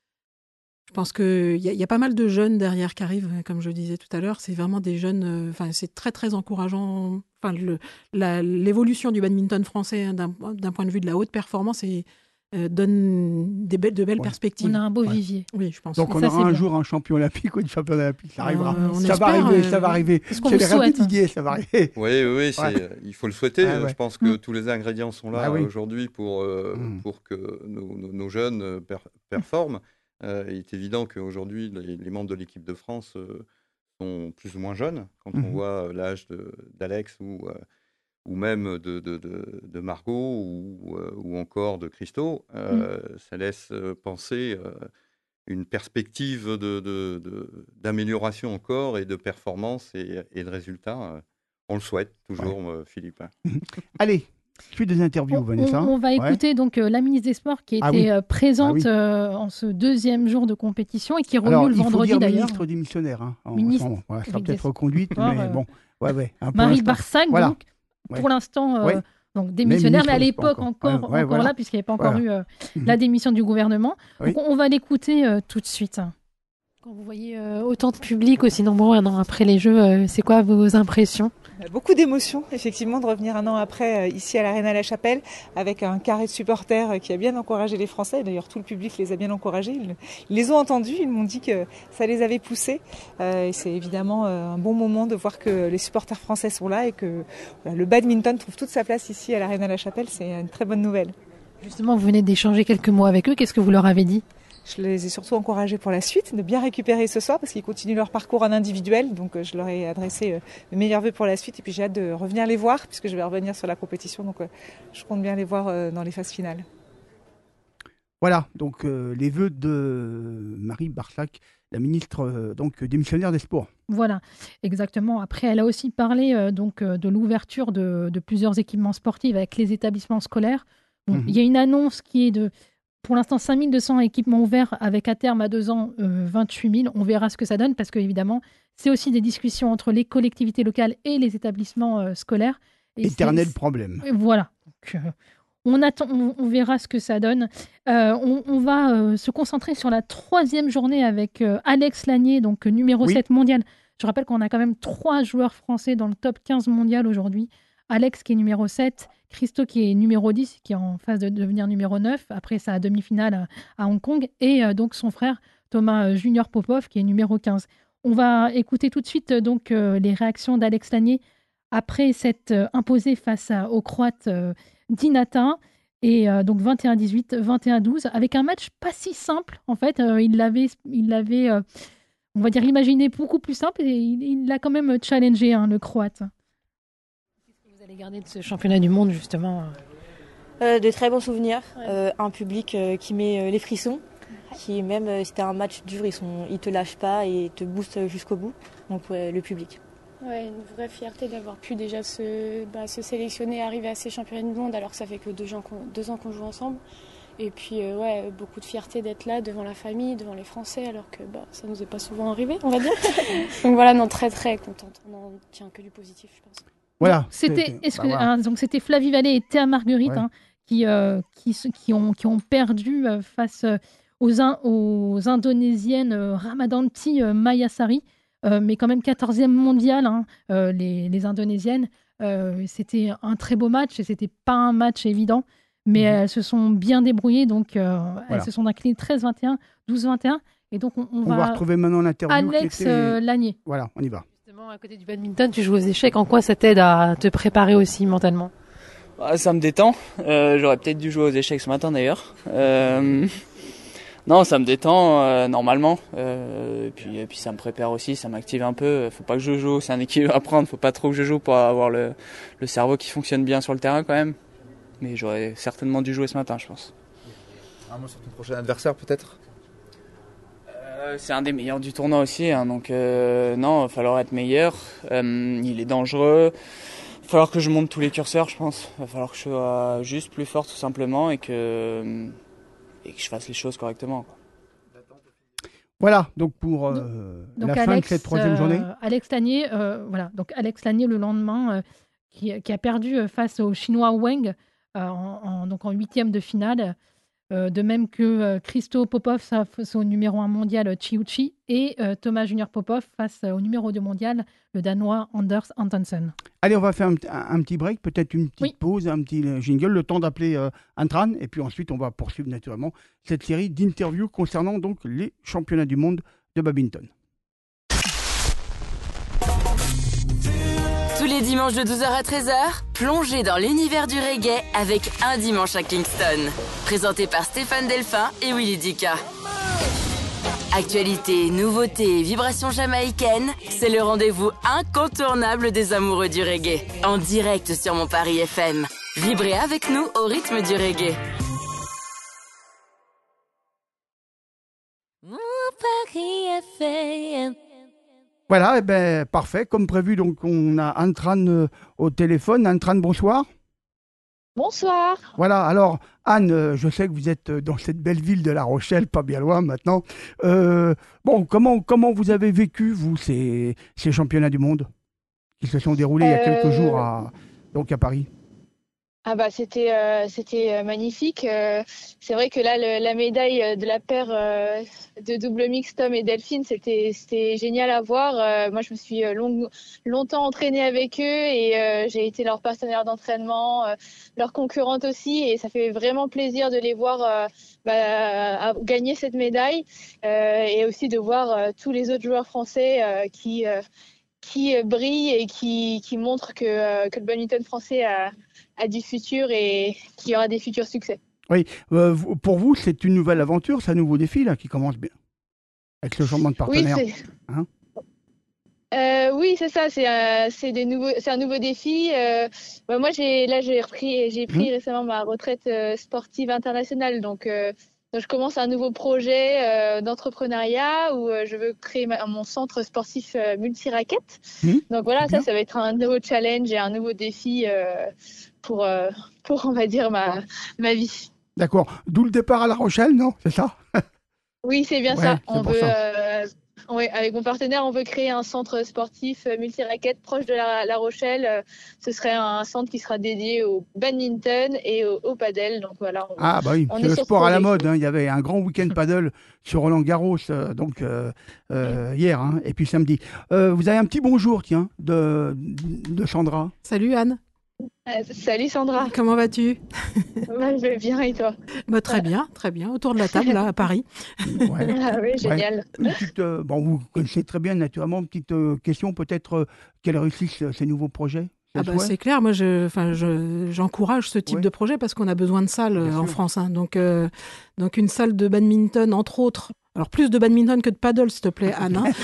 je pense qu'il y, a- y a pas mal de jeunes derrière qui arrivent, comme je disais tout à l'heure. C'est vraiment des jeunes. Enfin, c'est très, très encourageant. Enfin, le, la- l'évolution du badminton français, hein, d'un, d'un point de vue de la haute performance, et, euh, donne des belles, de belles Ouais. perspectives. On a un beau Ouais. vivier. Oui, je pense. Donc Et on ça, aura c'est un bien. jour un champion olympique ou une championne olympique, ça arrivera. Euh, on ça va espère, arriver, euh, ça va arriver. c'est ce qu'on Chez vous les souhaite. rapides Didier, ça va arriver. Oui, oui, c'est, Ouais. euh, il faut le souhaiter. Ah ouais. Je pense que Mm. tous les ingrédients sont là Bah oui. aujourd'hui pour, euh, Mm. pour que nos, nos- nos jeunes euh, per- performent. Euh, il est évident qu'aujourd'hui, les, les membres de l'équipe de France euh, sont plus ou moins jeunes. Quand on Mhm. voit euh, l'âge de- d'Alex ou, euh, ou même de, de, de- de Margot ou, euh, ou encore de Christo, euh, ça laisse euh, penser euh, une perspective de, de- de- d'amélioration encore et de performance et, et de résultats. euh, On le souhaite toujours, euh, Philippe. Allez, je fais des interviews, On, Vanessa. on- on va Ouais. écouter donc euh, la ministre des Sports qui était Ah oui. euh, présente Ah oui. euh, en ce deuxième jour de compétition et qui est revenue Alors, le il faut vendredi dire d'ailleurs. ministre démissionnaire. Hein, en Ministre ce moment. Voilà, ça sera avec peut-être des reconduite, sports, mais euh, bon. Ouais, ouais, hein, pour Marie l'instant. Barsac, Voilà. donc, Ouais. pour l'instant, euh, Ouais. donc démissionnaire, mais, ministre à des Sports l'époque encore. encore, Ouais, ouais, encore voilà. là, puisqu'il n'y avait pas encore Voilà. eu euh, Mhm. la démission du gouvernement. Oui. Donc, on va l'écouter euh, tout de suite. Quand vous voyez euh, autant de public aussi nombreux un an après les Jeux, euh, c'est quoi vos impressions? Beaucoup d'émotions, effectivement, de revenir un an après euh, ici à l'Arena-la-Chapelle avec un carré de supporters euh, qui a bien encouragé les Français. D'ailleurs, tout le public les a bien encouragés. Ils, ils les ont entendus, ils m'ont dit que ça les avait poussés. Euh, et c'est évidemment euh, un bon moment de voir que les supporters français sont là et que voilà, le badminton trouve toute sa place ici à l'Arena-la-Chapelle. C'est une très bonne nouvelle. Justement, vous venez d'échanger quelques mots avec eux. Qu'est-ce que vous leur avez dit? Je les ai surtout encouragés pour la suite, de bien récupérer ce soir parce qu'ils continuent leur parcours en individuel. Donc euh, je leur ai adressé euh, mes meilleurs vœux pour la suite et puis j'ai hâte de revenir les voir puisque je vais revenir sur la compétition. Donc euh, je compte bien les voir euh, dans les phases finales. Voilà, donc euh, les vœux de Marie Barsac, la ministre euh, donc démissionnaire des Sports. Voilà, exactement. Après, elle a aussi parlé euh, donc euh, de l'ouverture de, de plusieurs équipements sportifs avec les établissements scolaires. Bon, Mhm. il y a une annonce qui est de, pour l'instant, cinq mille deux cents équipements ouverts avec à terme à deux ans euh, vingt-huit mille. On verra ce que ça donne parce que évidemment, c'est aussi des discussions entre les collectivités locales et les établissements euh, scolaires. Et Éternel c'est- problème. Et voilà. Donc, euh, on, attend, on, on verra ce que ça donne. Euh, on, on va euh, se concentrer sur la troisième journée avec euh, Alex Lanier, donc euh, numéro Oui. sept mondial. Je rappelle qu'on a quand même trois joueurs français dans le top quinze mondial aujourd'hui. Alex qui est numéro sept, Christo qui est numéro dix, qui est en phase de devenir numéro neuf, après sa demi-finale à, à Hong Kong, et euh, donc son frère Thomas euh, Junior Popov qui est numéro quinze. On va écouter tout de suite euh, donc euh, les réactions d'Alex Lanier après s'être euh, imposé face à, au Croate euh, Dinata, et euh, donc vingt et un dix-huit, vingt et un douze, avec un match pas si simple en fait. Euh, il l'avait, il l'avait euh, on va dire, imaginé beaucoup plus simple, et il il l'a quand même challengé, hein, le Croate. Qu'est-ce que vous allez garder de ce championnat du monde justement? Euh, de très bons souvenirs, euh, un public euh, qui met euh, les frissons, qui même euh, c'était un match dur, ils sont, ils te lâchent pas et te boostent jusqu'au bout. Donc ouais, le public. Ouais, une vraie fierté d'avoir pu déjà se, bah, se sélectionner, arriver à ces championnats du monde alors que ça fait que deux ans qu'on, deux ans qu'on joue ensemble. Et puis euh, ouais, beaucoup de fierté d'être là devant la famille, devant les Français, alors que bah, ça nous est pas souvent arrivé, on va dire. Donc voilà, non, très très contente. On n'en tient que du positif, je pense. Voilà. C'était, est-ce bah que, voilà. hein, donc c'était Flavie Vallée et Théa Marguerite, Ouais. hein, qui, euh, qui, se- qui, ont, qui ont perdu euh, face euh, aux, In- aux Indonésiennes euh, Ramadanti euh, Mayasari, euh, mais quand même quatorzième mondiale, hein, euh, les, les Indonésiennes. Euh, c'était un très beau match et c'était pas un match évident, mais elles se sont bien débrouillées, donc euh, elles Voilà. se sont inclinées treize vingt et un, douze vingt et un, et donc on, on On va retrouver maintenant l'interview qui Alex était- euh, Lanier. Voilà, on y va. Justement, à côté du badminton, tu joues aux échecs. En quoi ça t'aide à te préparer aussi mentalement? Ah, ça me détend. Euh, j'aurais peut-être dû jouer aux échecs ce matin d'ailleurs. Euh, non, ça me détend euh, normalement. Euh, et puis, et puis ça me prépare aussi, ça m'active un peu. Faut pas que je joue, c'est un équilibre à prendre. Faut pas trop que je joue pour avoir le, le cerveau qui fonctionne bien sur le terrain quand même. Mais j'aurais certainement dû jouer ce matin, je pense. Un mot sur ton prochain adversaire peut-être? Euh, c'est un des meilleurs du tournoi aussi, hein, donc euh, non, il va falloir être meilleur. Euh, il est dangereux. falloir que je monte tous les curseurs, je pense. Il va falloir que je sois juste plus fort, tout simplement, et que, et que je fasse les choses correctement, quoi. Voilà, donc pour euh, Donc la Alex, fin de cette troisième euh, journée. Alex Lanier, euh, voilà, donc Alex Lanier le lendemain, euh, qui, qui a perdu euh, face au Chinois Wang, euh, en, en, donc en huitième de finale. Euh, de même que euh, Christo Popov face au numéro un mondial euh, Chi Uchi et euh, Thomas Junior Popov face euh, au numéro deux mondial, le Danois Anders Antonsen. Allez, on va faire un, un, un petit break, peut-être une petite Oui. pause, un petit jingle, le temps d'appeler euh, Antran, et puis ensuite on va poursuivre naturellement cette série d'interviews concernant donc les championnats du monde de badminton. Tous les dimanches de douze heures à treize heures, plongez dans l'univers du reggae avec Un dimanche à Kingston. Présenté par Stéphane Delphin et Willy Dika. Actualité, nouveautés, vibrations jamaïcaines, c'est le rendez-vous incontournable des amoureux du reggae. En direct sur Mon Paris F M. Vibrez avec nous au rythme du reggae. Mon Paris F M. Voilà, eh ben, parfait. Comme prévu, donc on a Antran euh, au téléphone. Antran, bonsoir. Bonsoir. Voilà, alors Anne, euh, je sais que vous êtes dans cette belle ville de La Rochelle, pas bien loin maintenant. Euh, bon, comment, comment vous avez vécu, vous, ces, ces championnats du monde qui se sont déroulés euh... il y a quelques jours à, donc à Paris? Ah bah c'était euh, c'était magnifique. Euh, c'est vrai que là le, la médaille de la paire euh, de double mix Tom et Delphine, c'était c'était génial à voir. Euh, moi je me suis long, longtemps entraînée avec eux et euh, j'ai été leur partenaire d'entraînement, euh, leur concurrente aussi, et ça fait vraiment plaisir de les voir euh, bah, gagner cette médaille euh, et aussi de voir euh, tous les autres joueurs français euh, qui euh, qui brillent et qui qui montrent que euh, que le badminton français a à du futur et qui aura des futurs succès. Oui, euh, pour vous, c'est une nouvelle aventure, c'est un nouveau défi là, qui commence bien, avec le changement de partenaire. Oui, c'est, hein euh, oui, c'est ça, c'est, euh, c'est, des nouveaux, c'est un nouveau défi. Euh, bah, moi, j'ai, là, j'ai, repris, j'ai pris mmh. récemment ma retraite euh, sportive internationale, donc, euh, donc je commence un nouveau projet euh, d'entrepreneuriat où euh, je veux créer ma, mon centre sportif euh, multi-raquettes. Mmh. Donc voilà, ça, ça va être un nouveau challenge et un nouveau défi euh, pour, euh, pour, on va dire, ma, ma vie. D'accord. D'où le départ à La Rochelle, non? C'est ça? Oui, c'est bien ouais, ça. C'est on veut, ça. Euh, ouais, avec mon partenaire, on veut créer un centre sportif multi-raquettes proche de La, La Rochelle. Euh, ce serait un centre qui sera dédié au badminton et au, au paddle. Donc voilà. On, ah bah oui, on c'est est le sur sport ce à la mode. Hein. Il y avait un grand week-end paddle sur Roland Garros, euh, donc euh, euh, hier, hein, et puis samedi. Euh, vous avez un petit bonjour, tiens, de, de Sandra. Salut Anne. Euh, salut Sandra. Comment vas-tu? Bah, je vais bien, et toi? Bah, très bien, très bien. Autour de la table, là, à Paris. Ouais. Ah oui, génial. Ouais. Une petite, euh, bon, vous connaissez très bien, naturellement. Une petite euh, question, peut-être, euh, quelle réussissent ces nouveaux projets? Ah bah, c'est clair, moi je, je, j'encourage ce type ouais. de projet parce qu'on a besoin de salles euh, en France. Hein. Donc, euh, donc une salle de badminton, entre autres. Alors plus de badminton que de paddle, s'il te plaît, Anne. Hein.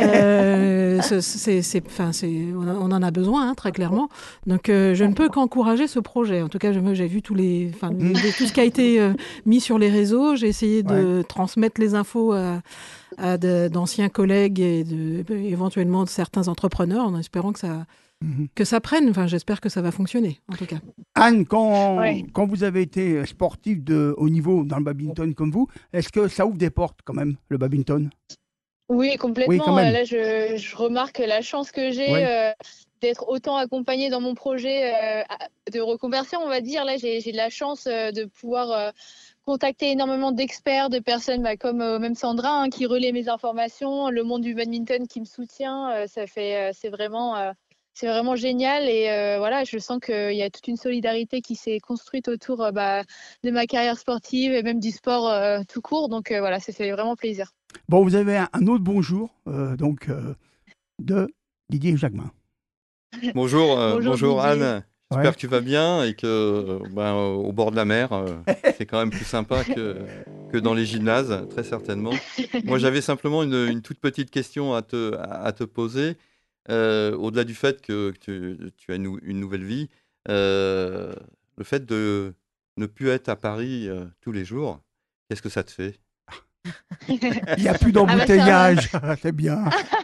euh, c'est, c'est, c'est, enfin, c'est, on en a besoin, hein, très clairement. Donc euh, je ne peux qu'encourager ce projet. En tout cas, j'ai vu tous les, enfin, mmh. tout ce qui a été euh, mis sur les réseaux. J'ai essayé de ouais. transmettre les infos à, à de, d'anciens collègues et de, éventuellement de certains entrepreneurs, en espérant que ça... que ça prenne, enfin j'espère que ça va fonctionner en tout cas. Anne, quand, ouais. quand vous avez été sportive de haut niveau dans le badminton comme vous, est-ce que ça ouvre des portes quand même, le badminton? Oui, complètement. Oui, quand même. Là, je, je remarque la chance que j'ai ouais. euh, d'être autant accompagnée dans mon projet euh, de reconversion, on va dire. Là, j'ai, j'ai de la chance euh, de pouvoir euh, contacter énormément d'experts, de personnes bah, comme euh, même Sandra hein, qui relaie mes informations, le monde du badminton qui me soutient. Euh, ça fait, euh, c'est vraiment... Euh, C'est vraiment génial et euh, voilà, je sens qu'il y a toute une solidarité qui s'est construite autour euh, bah, de ma carrière sportive et même du sport euh, tout court. Donc euh, voilà, ça fait vraiment plaisir. Bon, vous avez un, un autre bonjour euh, donc, euh, de Didier Jacquemin. Bonjour, euh, bonjour, bonjour Anne. J'espère ouais. que tu vas bien et que ben, au bord de la mer, euh, c'est quand même plus sympa que, que dans les gymnases, très certainement. Moi, j'avais simplement une, une toute petite question à te, à te poser. Euh, au-delà du fait que, que tu, tu as une, une nouvelle vie, euh, le fait de ne plus être à Paris euh, tous les jours, qu'est-ce que ça te fait? Il n'y a plus d'embouteillage, ah bah ça... c'est bien.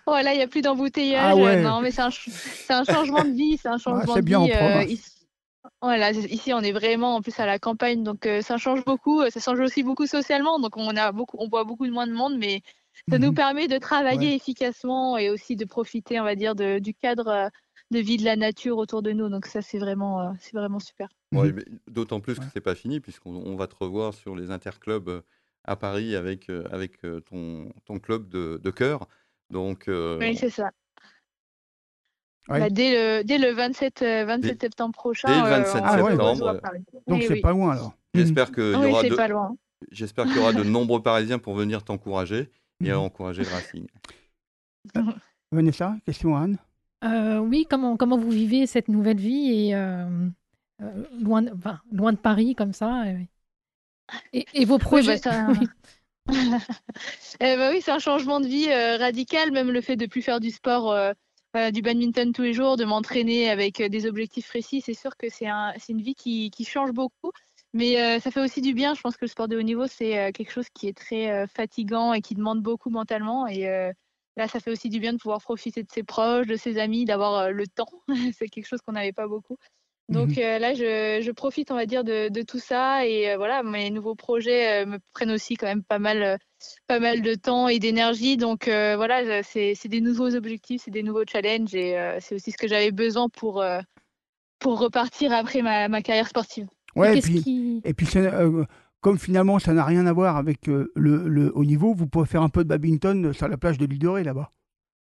Oh là, il n'y a plus d'embouteillage. Ah ouais. Euh, non, mais c'est un, ch- c'est un changement de vie. C'est un changement Ah, c'est de bien en vie. euh, province. ici. Voilà, c'est- ici, on est vraiment en plus à la campagne, donc euh, ça change beaucoup. euh, Ça change aussi beaucoup socialement. Donc on a beaucoup, on voit beaucoup de moins de monde, mais ça nous Mhm. permet de travailler Ouais. efficacement et aussi de profiter, on va dire, de- du cadre euh, de vie de la nature autour de nous. Donc ça, c'est vraiment, euh, c'est vraiment super. Ouais, Mhm. mais d'autant plus que c'est pas fini, puisqu'on on va te revoir sur les interclubs euh, à Paris avec, euh, avec euh, ton, ton club de, de cœur. Donc, euh, Oui, c'est ça. Ouais. Bah, dès le, dès le vingt-sept, euh, dès, vingt-sept septembre prochain, dès le euh, vingt-sept on Ah se ouais. septembre, rejoue à euh, Paris. Donc Eh c'est oui. pas loin alors. j'espère qu'il y Oui, aura c'est de, pas loin. j'espère qu'il y aura de nombreux Parisiens pour venir t'encourager et Mhm. encourager le Racing. Vanessa, question à Anne. Euh, oui, comment, comment vous vivez cette nouvelle vie et euh, euh, loin, de- enfin, loin de Paris comme ça euh, et, et vos Oui, bah, projets. ça... Oui. Eh ben oui, c'est un changement de vie euh, radical, même le fait de plus faire du sport, euh, euh, du badminton tous les jours, de m'entraîner avec euh, des objectifs précis, c'est sûr que c'est un, c'est une vie qui, qui change beaucoup, mais euh, ça fait aussi du bien. Je pense que le sport de haut niveau, c'est euh, quelque chose qui est très euh, fatigant et qui demande beaucoup mentalement, et euh, là, ça fait aussi du bien de pouvoir profiter de ses proches, de ses amis, d'avoir euh, le temps. C'est quelque chose qu'on n'avait pas beaucoup. Donc Mhm. euh, là, je, je profite, on va dire, de, de tout ça. Et euh, voilà, mes nouveaux projets euh, me prennent aussi quand même pas mal, euh, pas mal de temps et d'énergie. Donc euh, voilà, je- c'est, c'est des nouveaux objectifs, c'est des nouveaux challenges. Et euh, c'est aussi ce que j'avais besoin pour, euh, pour repartir après ma, ma carrière sportive. Et Ouais, et qu'est-ce puis, qui... et puis c'est, euh, comme finalement ça n'a rien à voir avec euh, le, le haut niveau, vous pouvez faire un peu de badminton sur la plage de l'île de Ré là-bas.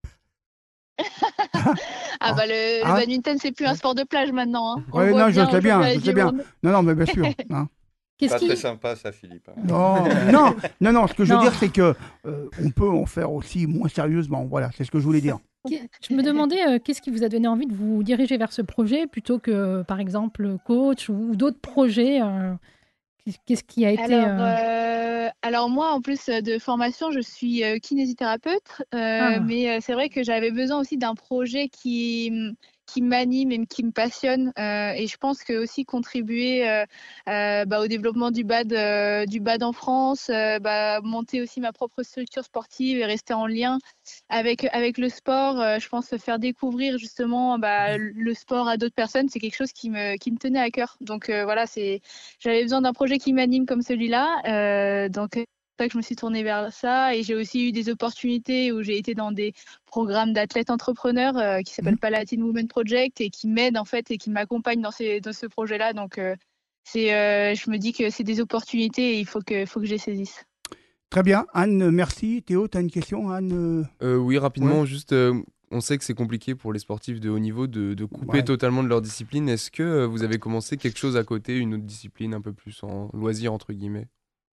Ah bah le, le Hein? badminton, c'est plus un sport de plage maintenant. Hein. On le Ouais, voit non, je bien sais aux bien, Jeux je sais bien. Gironde. Non, non, mais bien sûr. Hein. Qu'est-ce Pas qui... très sympa ça, Philippe. Non, non, non, non, ce que je veux Non. dire, c'est que euh, on peut en faire aussi moins sérieusement. Voilà, c'est ce que je voulais dire. Qu'est- Je me demandais euh, qu'est-ce qui vous a donné envie de vous diriger vers ce projet plutôt que, euh, par exemple, coach ou, ou d'autres projets. euh, qu'est- Qu'est-ce qui a été... Alors, euh, euh, alors moi, en plus de formation, je suis euh, kinésithérapeute, euh, Ah. mais euh, c'est vrai que j'avais besoin aussi d'un projet qui, m- qui m'anime et qui me passionne, euh, et je pense que aussi contribuer euh, euh, bah, au développement du bad, euh, du bad en France, euh, bah, monter aussi ma propre structure sportive et rester en lien avec, avec le sport, euh, je pense faire découvrir justement bah, le sport à d'autres personnes, c'est quelque chose qui me, qui me tenait à cœur. Donc euh, voilà, c'est j'avais besoin d'un projet qui m'anime comme celui-là. Euh, donc, c'est pour ça que je me suis tournée vers ça. Et j'ai aussi eu des opportunités où j'ai été dans des programmes d'athlètes entrepreneurs euh, qui s'appellent Palatine Women Project et qui m'aident en fait et qui m'accompagnent dans, ces, dans ce projet-là. Donc, euh, c'est, euh, je me dis que c'est des opportunités et il faut que, faut que je les saisisse. Très bien, Anne, merci. Théo, tu as une question, Anne? Euh, oui, rapidement, Ouais. juste, euh, on sait que c'est compliqué pour les sportifs de haut niveau de, de couper Ouais. totalement de leur discipline. Est-ce que euh, vous avez commencé quelque chose à côté, une autre discipline un peu plus en loisir, entre guillemets?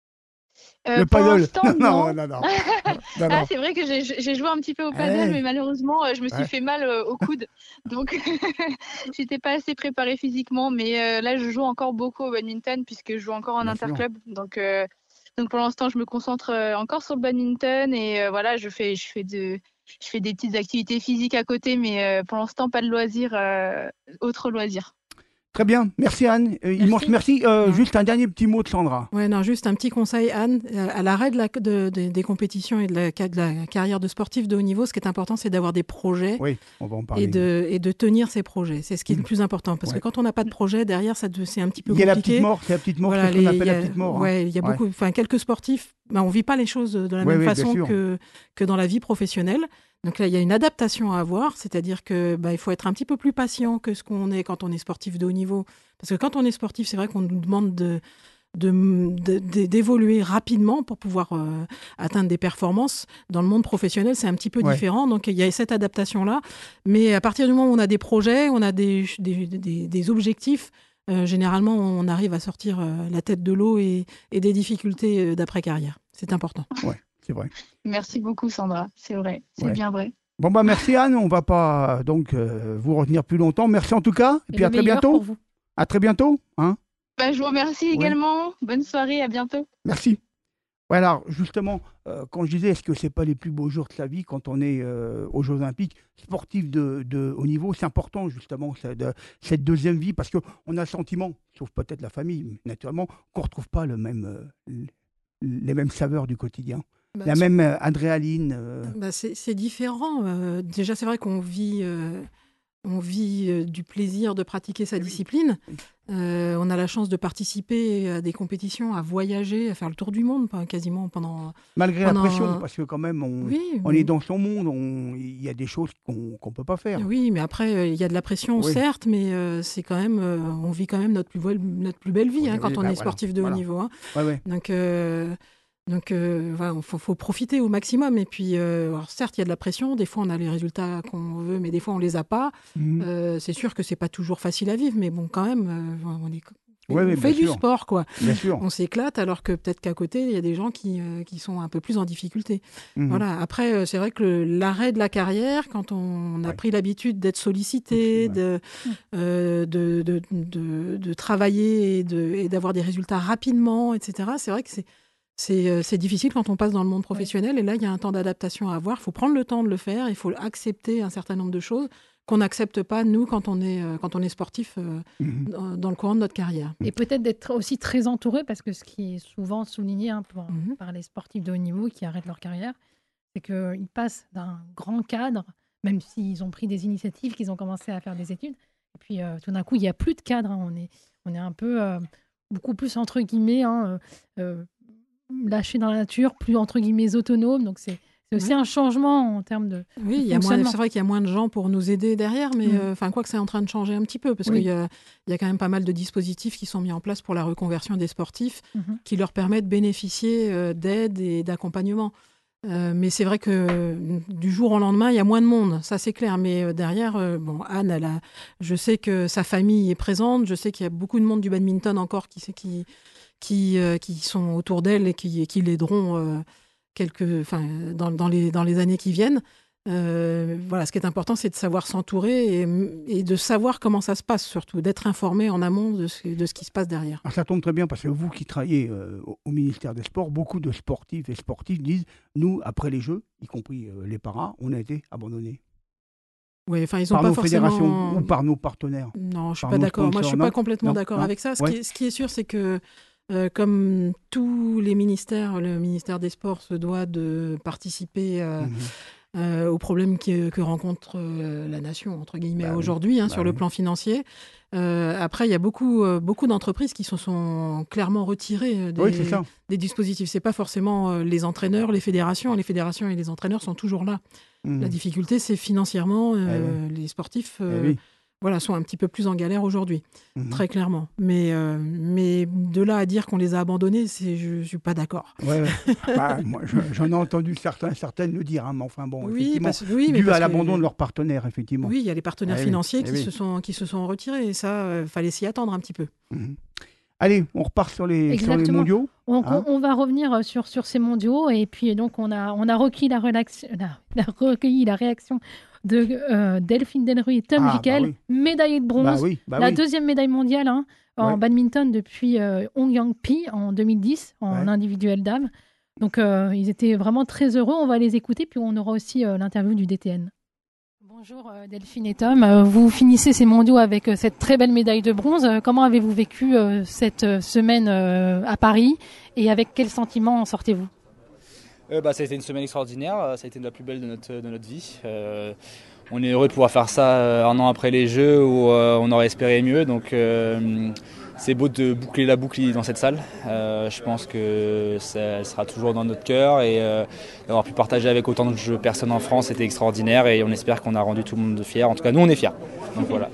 Euh, Le pour paddle. l'instant, Non, non. non, non, non. Non, Ah, non. c'est vrai que j'ai j'ai joué un petit peu au paddle, Ouais. mais malheureusement, euh, je me suis Ouais. fait mal euh, au coude. Donc, j'étais pas assez préparée physiquement. Mais euh, là, je joue encore beaucoup au badminton puisque je joue encore en Bien sûr. interclub. Donc, euh, donc pour l'instant, je me concentre euh, encore sur le badminton et euh, voilà, je fais, je fais de, je fais des petites activités physiques à côté, mais euh, pour l'instant, pas de loisirs, euh, autres loisirs. Très bien, merci Anne. Euh, immense merci. Euh, juste un dernier petit mot de Sandra. Ouais, non, juste un petit conseil, Anne. Euh, À l'arrêt de la, de- de- des compétitions et de la, de la carrière de sportif de haut niveau, ce qui est important, c'est d'avoir des projets Oui, on va en parler. et de, et de tenir ces projets. C'est ce qui est le plus important. Parce Ouais. que quand on n'a pas de projet, derrière, ça de- c'est un petit peu Il y a la compliqué. petite mort, c'est la petite mort, Voilà, c'est ce qu'on les- appelle il y la a- petite mort. hein. Ouais, il y a Ouais. beaucoup, enfin, quelques sportifs, ben, on ne vit pas les choses de la Oui, même oui, bien façon sûr. que, que dans la vie professionnelle. Donc là, il y a une adaptation à avoir, c'est-à-dire que bah, il faut être un petit peu plus patient que ce qu'on est quand on est sportif de haut niveau. Parce que quand on est sportif, c'est vrai qu'on nous demande de, de, de- de- d'évoluer rapidement pour pouvoir euh, atteindre des performances. Dans le monde professionnel, c'est un petit peu Ouais. différent. Donc il y a cette adaptation-là. Mais à partir du moment où on a des projets, on a des, des, des- des objectifs, euh, généralement, on arrive à sortir euh, la tête de l'eau et, et des difficultés euh, d'après-carrière. C'est important. Ouais, c'est vrai. Merci beaucoup, Sandra. C'est vrai, c'est Ouais. bien vrai. Bon, bah merci Anne, on va pas donc euh, vous retenir plus longtemps. Merci en tout cas, et, Et puis le à très meilleur bientôt. pour vous. À très bientôt. Hein. Bah, je vous remercie également. Bonne soirée, à bientôt. Merci. Voilà, justement, euh, quand je disais, est-ce que c'est pas les plus beaux jours de sa vie quand on est euh, aux Jeux Olympiques, sportif de, de haut niveau, c'est important justement cette, de- cette deuxième vie parce qu'on a le sentiment, sauf peut-être la famille, naturellement, qu'on ne retrouve pas le même, euh, les mêmes saveurs du quotidien. Bah, La même euh, adrénaline. euh, Bah, c'est c'est différent. Euh, déjà, c'est vrai qu'on vit, euh, on vit euh, du plaisir de pratiquer sa discipline. Euh, on a la chance de participer à des compétitions, à voyager, à faire le tour du monde, pas- quasiment pendant. Malgré pendant- la pression, parce que quand même, on, Oui, on mais- est dans son monde, on- il y a des choses qu'on qu'on peut pas faire. Oui, mais après, euh, il y a de la pression, Oui. certes, mais euh, c'est quand même, euh, on vit quand même notre plus belle, notre plus belle vie hein, Oui, quand oui, on bah est voilà, sportif de voilà. haut niveau. hein. Ouais, ouais. Donc, euh, donc euh, voilà, il faut, faut profiter au maximum. Et puis, euh, alors, certes, il y a de la pression. Des fois, on a les résultats qu'on veut, mais des fois, on les a pas. Mhm. Euh, c'est sûr que c'est pas toujours facile à vivre, mais bon, quand même, euh, on est. Ouais, on ouais, fait bien du sûr. sport, quoi. Bien sûr. On s'éclate, alors que peut-être qu'à côté, il y a des gens qui, euh, qui sont un peu plus en difficulté. Mhm. Voilà. Après, euh, c'est vrai que le- l'arrêt de la carrière, quand on a pris l'habitude d'être sollicité, de, euh, de, de, de, de travailler et de- et d'avoir des résultats rapidement, et cetera, c'est vrai que c'est c'est euh, c'est difficile quand on passe dans le monde professionnel. Et là, il y a un temps d'adaptation à avoir. Il faut prendre le temps de le faire. Il faut accepter un certain nombre de choses qu'on n'accepte pas, nous, quand on est, euh, quand on est sportif euh, Mhm. dans, dans le courant de notre carrière. Et peut-être d'être aussi très entouré, parce que ce qui est souvent souligné hein, pour- par les sportifs de haut niveau qui arrêtent leur carrière, c'est qu'ils passent d'un grand cadre, même s'ils ont pris des initiatives, qu'ils ont commencé à faire des études, et puis euh, tout d'un coup, il n'y a plus de cadre. hein. On est, on est un peu, euh, beaucoup plus, entre guillemets, hein, euh, lâché dans la nature, plus, entre guillemets, autonome. Donc c'est c'est aussi Oui. un changement en termes de, Oui, de il y a moins, fonctionnement. c'est vrai qu'il y a moins de gens pour nous aider derrière, mais Mm. euh, enfin quoi que c'est en train de changer un petit peu, parce Oui. qu'il y a, il y a quand même pas mal de dispositifs qui sont mis en place pour la reconversion des sportifs, Mhm. qui leur permettent de bénéficier euh, d'aide et d'accompagnement. Euh, mais c'est vrai que euh, du jour au lendemain, il y a moins de monde, ça c'est clair. Mais euh, derrière, euh, bon, Anne, elle a, je sais que sa famille est présente, je sais qu'il y a beaucoup de monde du badminton encore qui, qui, qui, euh, qui sont autour d'elle et qui, qui l'aideront euh, quelques, enfin, dans, dans, les, dans les années qui viennent. Euh, voilà, ce qui est important, c'est de savoir s'entourer et, et de savoir comment ça se passe, surtout, d'être informé en amont de ce, de ce qui se passe derrière. Alors, ça tombe très bien parce que vous qui travaillez euh, au, au ministère des Sports, beaucoup de sportifs et sportifs disent nous, après les Jeux, y compris euh, les paras, on a été abandonnés. Oui, enfin, ils ont par pas nos forcément... fédérations ou par nos partenaires. Non, je suis Par pas nos d'accord. Moi, je sponsors, suis non pas complètement Non, d'accord non. avec ça. Ce, Ouais. qui est, ce qui est sûr, c'est que euh, comme tous les ministères, le ministère des Sports se doit de participer euh, Mhm. euh, aux problèmes qui- que rencontre euh, la nation, entre guillemets, Bah oui, aujourd'hui, hein, bah sur le oui. plan financier. Euh, après, il y a beaucoup, euh, beaucoup d'entreprises qui se sont clairement retirées euh, des, Oui, c'est ça. des dispositifs. C'est pas forcément euh, les entraîneurs, les fédérations. Les fédérations et les entraîneurs sont toujours là. Mhm. La difficulté, c'est financièrement, euh, Eh les sportifs Eh euh, oui. voilà, sont un petit peu plus en galère aujourd'hui, Mhm. très clairement. Mais, euh, mais de là à dire qu'on les a abandonnés, c'est, je ne suis pas d'accord. Ouais, ouais. Bah, moi, je- j'en ai entendu certains, certaines le dire, hein, mais enfin bon, Oui, effectivement, parce- oui, mais dû parce à que- l'abandon de leurs partenaires, effectivement. Oui, il y a les partenaires Eh oui, financiers eh qui, oui. se sont, qui se sont retirés, et ça, il fallait s'y attendre un petit peu. Mhm. Allez, on repart sur les, sur les Exactement. mondiaux. Donc, hein. on, on va revenir sur, sur ces mondiaux et puis donc on a, on a, recueilli, la rédaction, la, la recueilli la réaction de euh, Delphine Delruy et Tom Ah, bah Gickel, oui. médaillée de bronze, Bah oui, bah la oui. deuxième médaille mondiale hein, en Ouais. badminton depuis euh, Hong Yang-pi en deux mille dix en Ouais. individuel dame. Donc euh, ils étaient vraiment très heureux, on va les écouter puis on aura aussi euh, l'interview du D T N. Bonjour euh, Delphine et Tom, Euh, vous finissez ces mondiaux avec euh, cette très belle médaille de bronze. Euh, Comment avez-vous vécu euh, cette euh, semaine euh, à Paris et avec quels sentiments en sortez-vous? Euh, bah, ça a été une semaine extraordinaire, euh, ça a été la plus belle de notre, de notre vie. Euh, on est heureux de pouvoir faire ça euh, un an après les Jeux où euh, on aurait espéré mieux. Donc euh, c'est beau de boucler la boucle dans cette salle. Euh, je pense que ça elle sera toujours dans notre cœur et euh, d'avoir pu partager avec autant de personnes en France, c'était extraordinaire et on espère qu'on a rendu tout le monde fier. En tout cas, nous on est fiers. Donc voilà.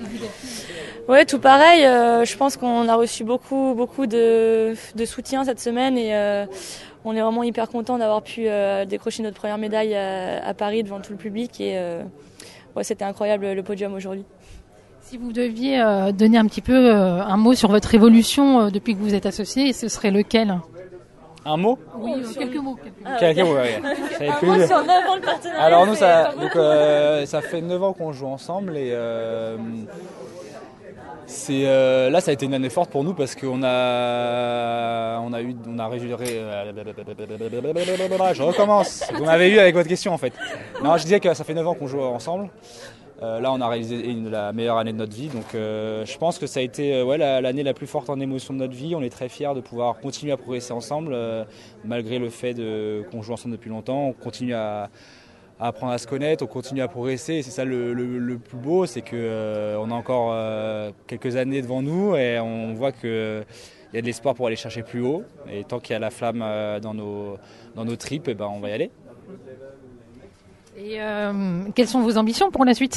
Ouais, tout pareil. euh, je pense qu'on a reçu beaucoup, beaucoup de, de soutien cette semaine et euh, on est vraiment hyper content d'avoir pu euh, décrocher notre première médaille à, à Paris devant tout le public et euh, ouais, c'était incroyable le podium aujourd'hui. Si vous deviez euh, donner un petit peu euh, un mot sur votre évolution euh, depuis que vous êtes associé, ce serait lequel? Un mot? Oui, euh, quelques mots. Quelques mots. Quelques mots, ouais. Ça fait Un plaisir. mot sur neuf ans le partenariat. Alors nous, c'est ça, pas donc, beaucoup. euh, ça fait neuf ans qu'on joue ensemble et euh, c'est, euh, là ça a été une année forte pour nous parce qu'on a, on a eu, on a réussi. Je recommence. Vous m'avez eu avec votre question en fait. Non, je disais que ça fait neuf ans qu'on joue ensemble. Euh, là, on a réalisé une, la meilleure année de notre vie. Donc, euh, je pense que ça a été euh, ouais, la, l'année la plus forte en émotion de notre vie. On est très fiers de pouvoir continuer à progresser ensemble, euh, malgré le fait de, qu'on joue ensemble depuis longtemps. On continue à, à apprendre à se connaître, on continue à progresser. Et c'est ça le, le, le plus beau, c'est qu'on euh, a encore euh, quelques années devant nous et on voit que il y a de l'espoir pour aller chercher plus haut. Et tant qu'il y a la flamme euh, dans, nos, dans nos tripes, eh ben, on va y aller. Et euh, quelles sont vos ambitions pour la suite ?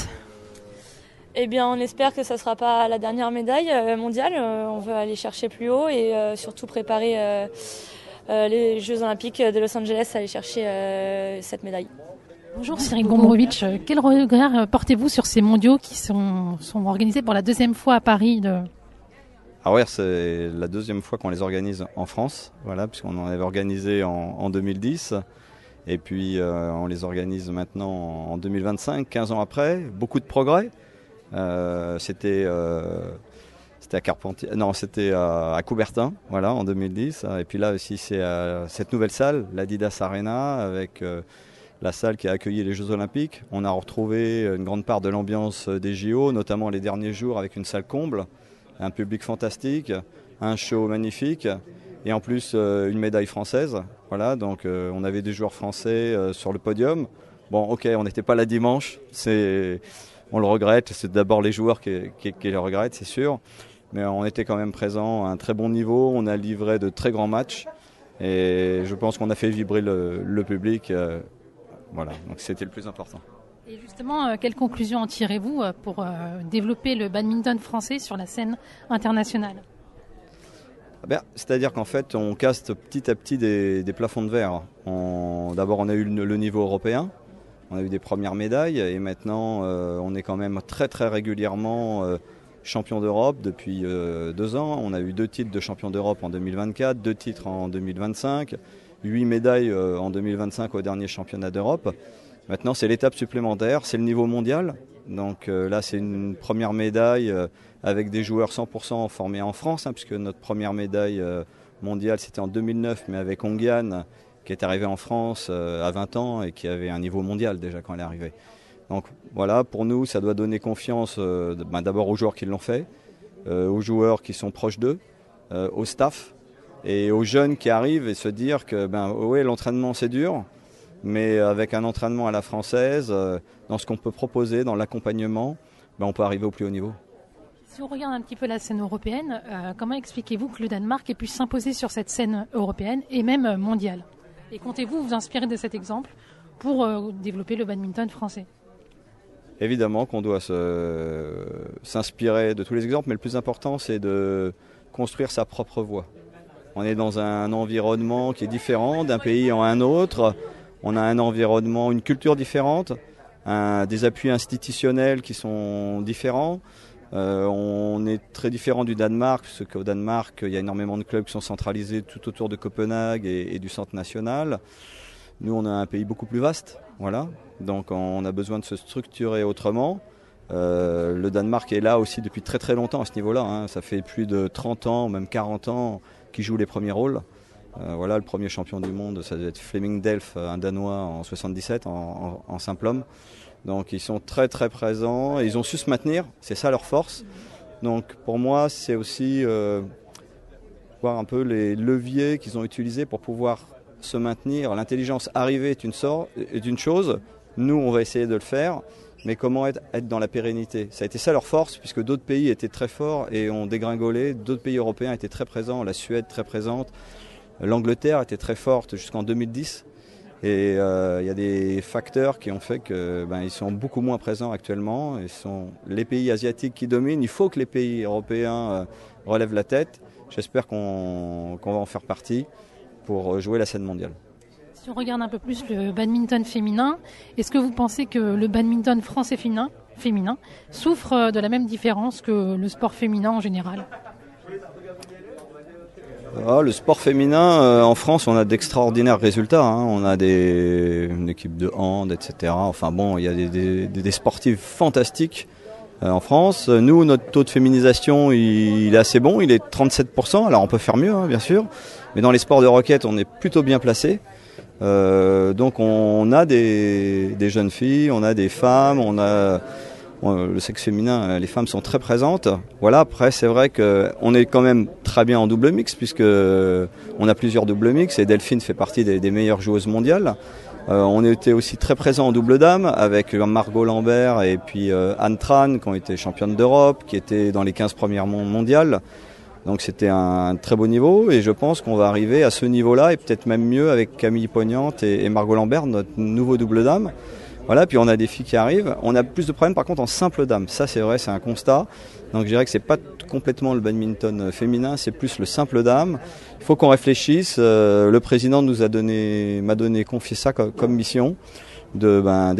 Eh bien, on espère que ça ne sera pas la dernière médaille euh, mondiale. Euh, on veut aller chercher plus haut et euh, surtout préparer euh, euh, les Jeux Olympiques de Los Angeles, aller chercher euh, cette médaille. Bonjour Cyril Gombrowicz, quel regard portez-vous sur ces mondiaux qui sont, sont organisés pour la deuxième fois à Paris de... Ah ouais, c'est la deuxième fois qu'on les organise en France, voilà, puisqu'on en avait organisé en, en deux mille dix. Et puis euh, on les organise maintenant en deux mille vingt-cinq, quinze ans après. Beaucoup de progrès. Euh, c'était, euh, c'était à Carpentier, non, c'était à, à Coubertin, voilà, en deux mille dix. Et puis là aussi, c'est à cette nouvelle salle, l'Adidas Arena, avec euh, la salle qui a accueilli les Jeux Olympiques. On a retrouvé une grande part de l'ambiance des J O, notamment les derniers jours avec une salle comble, un public fantastique, un show magnifique. Et en plus, euh, une médaille française. Voilà, donc euh, on avait des joueurs français euh, sur le podium. Bon, ok, on n'était pas là dimanche. C'est, on le regrette. C'est d'abord les joueurs qui, qui, qui le regrettent, c'est sûr. Mais on était quand même présents à un très bon niveau. On a livré de très grands matchs. Et je pense qu'on a fait vibrer le, le public. Euh, voilà, donc c'était le plus important. Et justement, euh, quelles conclusions en tirez-vous euh, pour euh, développer le badminton français sur la scène internationale ? Ben, c'est-à-dire qu'en fait, on casse petit à petit des, des plafonds de verre. On, d'abord, on a eu le, le niveau européen, on a eu des premières médailles, et maintenant, euh, on est quand même très très régulièrement euh, champion d'Europe depuis euh, deux ans. On a eu deux titres de champion d'Europe en deux mille vingt-quatre, deux titres en deux mille vingt-cinq, huit médailles euh, en deux mille vingt-cinq au dernier championnat d'Europe. Maintenant, c'est l'étape supplémentaire, c'est le niveau mondial. Donc euh, là, c'est une première médaille euh, avec des joueurs cent pour cent formés en France, hein, puisque notre première médaille euh, mondiale, c'était en deux mille neuf, mais avec Ongian, qui est arrivée en France euh, à vingt ans et qui avait un niveau mondial déjà quand elle est arrivée. Donc voilà, pour nous, ça doit donner confiance euh, ben, d'abord aux joueurs qui l'ont fait, euh, aux joueurs qui sont proches d'eux, euh, au staff et aux jeunes qui arrivent et se dire que ben, ouais, l'entraînement c'est dur, mais avec un entraînement à la française, euh, dans ce qu'on peut proposer, dans l'accompagnement, ben, on peut arriver au plus haut niveau. Si on regarde un petit peu la scène européenne, euh, comment expliquez-vous que le Danemark ait pu s'imposer sur cette scène européenne et même mondiale ? Et comptez-vous vous inspirer de cet exemple pour euh, développer le badminton français ? Évidemment qu'on doit se, s'inspirer de tous les exemples, mais le plus important, c'est de construire sa propre voie. On est dans un environnement qui est différent d'un pays en un autre. On a un environnement, une culture différente, un, des appuis institutionnels qui sont différents. Euh, on est très différent du Danemark, parce qu'au Danemark, il y a énormément de clubs qui sont centralisés tout autour de Copenhague et, et du centre national. Nous, on a un pays beaucoup plus vaste, voilà. Donc on a besoin de se structurer autrement. Euh, le Danemark est là aussi depuis très très longtemps à ce niveau-là, hein. Ça fait plus de trente ans, même quarante ans, qu'il joue les premiers rôles. Euh, voilà, le premier champion du monde, ça doit être Flemming Delf, un Danois en soixante-dix-sept, en, en, en simple homme. Donc ils sont très très présents et ils ont su se maintenir, c'est ça leur force. Donc pour moi, c'est aussi euh, voir un peu les leviers qu'ils ont utilisés pour pouvoir se maintenir. L'intelligence arrivée est une, sorte, est une chose, nous on va essayer de le faire, mais comment être, être dans la pérennité. Ça a été ça leur force, puisque d'autres pays étaient très forts et ont dégringolé, d'autres pays européens étaient très présents, la Suède très présente. L'Angleterre était très forte jusqu'en deux mille dix et il euh, y a des facteurs qui ont fait qu'ils ben, sont beaucoup moins présents actuellement. Ils sont les pays asiatiques qui dominent. Il faut que les pays européens euh, relèvent la tête. J'espère qu'on, qu'on va en faire partie pour jouer la scène mondiale. Si on regarde un peu plus le badminton féminin, est-ce que vous pensez que le badminton français féminin, féminin souffre de la même différence que le sport féminin en général ? Ah, le sport féminin, euh, en France, on a d'extraordinaires résultats. Hein. On a des, une équipe de hand, et cetera. Enfin bon, il y a des, des, des sportifs fantastiques euh, en France. Nous, notre taux de féminisation, il, il est assez bon, il est trente-sept pour cent. Alors on peut faire mieux, hein, bien sûr. Mais dans les sports de raquettes, on est plutôt bien placé. Euh, donc on a des, des jeunes filles, on a des femmes, on a... euh, le sexe féminin, les femmes sont très présentes. Voilà, après c'est vrai qu'on est quand même très bien en double mix puisque on a plusieurs double mix et Delphine fait partie des, des meilleures joueuses mondiales. Euh, on était aussi très présent en double dame avec Margot Lambert et puis euh, Anne Tran qui ont été championnes d'Europe, qui étaient dans les quinze premières mondiales. Donc c'était un, un très beau niveau et je pense qu'on va arriver à ce niveau-là et peut-être même mieux avec Camille Pognante et, et Margot Lambert, notre nouveau double dame. Voilà, puis on a des filles qui arrivent. On a plus de problèmes par contre en simple dame. Ça c'est vrai, c'est un constat. Donc je dirais que c'est pas complètement le badminton féminin, c'est plus le simple dame. Il faut qu'on réfléchisse. Euh, le président nous a donné, m'a donné, confié ça comme, comme mission, de, ben,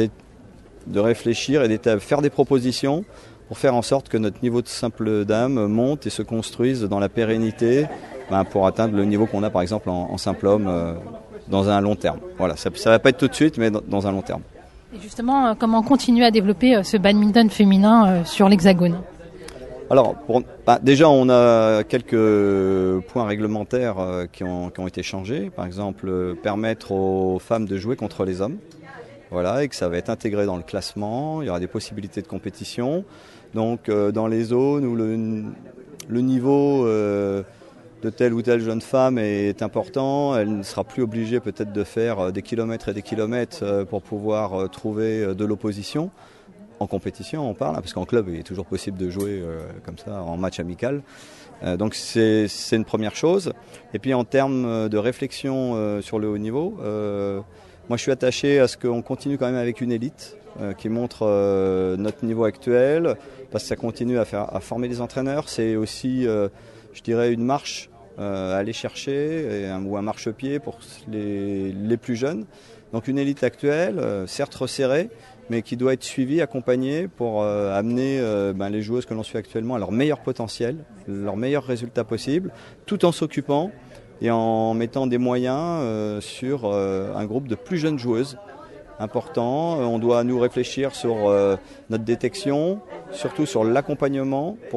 de réfléchir et de faire des propositions pour faire en sorte que notre niveau de simple dame monte et se construise dans la pérennité, ben, pour atteindre le niveau qu'on a par exemple en, en simple homme euh, dans un long terme. Voilà, ça ne va pas être tout de suite, mais dans, dans un long terme. Et justement, euh, comment continuer à développer euh, ce badminton féminin euh, sur l'Hexagone ? Alors, pour, bah, déjà, on a quelques points réglementaires euh, qui, ont, qui ont été changés. Par exemple, euh, permettre aux femmes de jouer contre les hommes. Voilà, et que ça va être intégré dans le classement. Il y aura des possibilités de compétition. Donc, euh, dans les zones où le, le niveau euh, de telle ou telle jeune femme est important, elle ne sera plus obligée peut-être de faire des kilomètres et des kilomètres euh, pour pouvoir euh, trouver de l'opposition. En compétition, on parle, hein, parce qu'en club, il est toujours possible de jouer euh, comme ça, en match amical. Euh, donc c'est, c'est une première chose. Et puis en termes de réflexion euh, sur le haut niveau, euh, moi je suis attaché à ce qu'on continue quand même avec une élite euh, qui montre euh, notre niveau actuel, parce que ça continue à, faire, à former les entraîneurs. C'est aussi, euh, je dirais, une marche euh, à aller chercher, et un, ou un marchepied pour les, les plus jeunes. Donc une élite actuelle, euh, certes resserrée, mais qui doit être suivie, accompagnée pour euh, amener euh, ben, les joueuses que l'on suit actuellement à leur meilleur potentiel, leur meilleur résultat possible, tout en s'occupant et en mettant des moyens euh, sur euh, un groupe de plus jeunes joueuses. Important, on doit nous réfléchir sur euh, notre détection, surtout sur l'accompagnement pour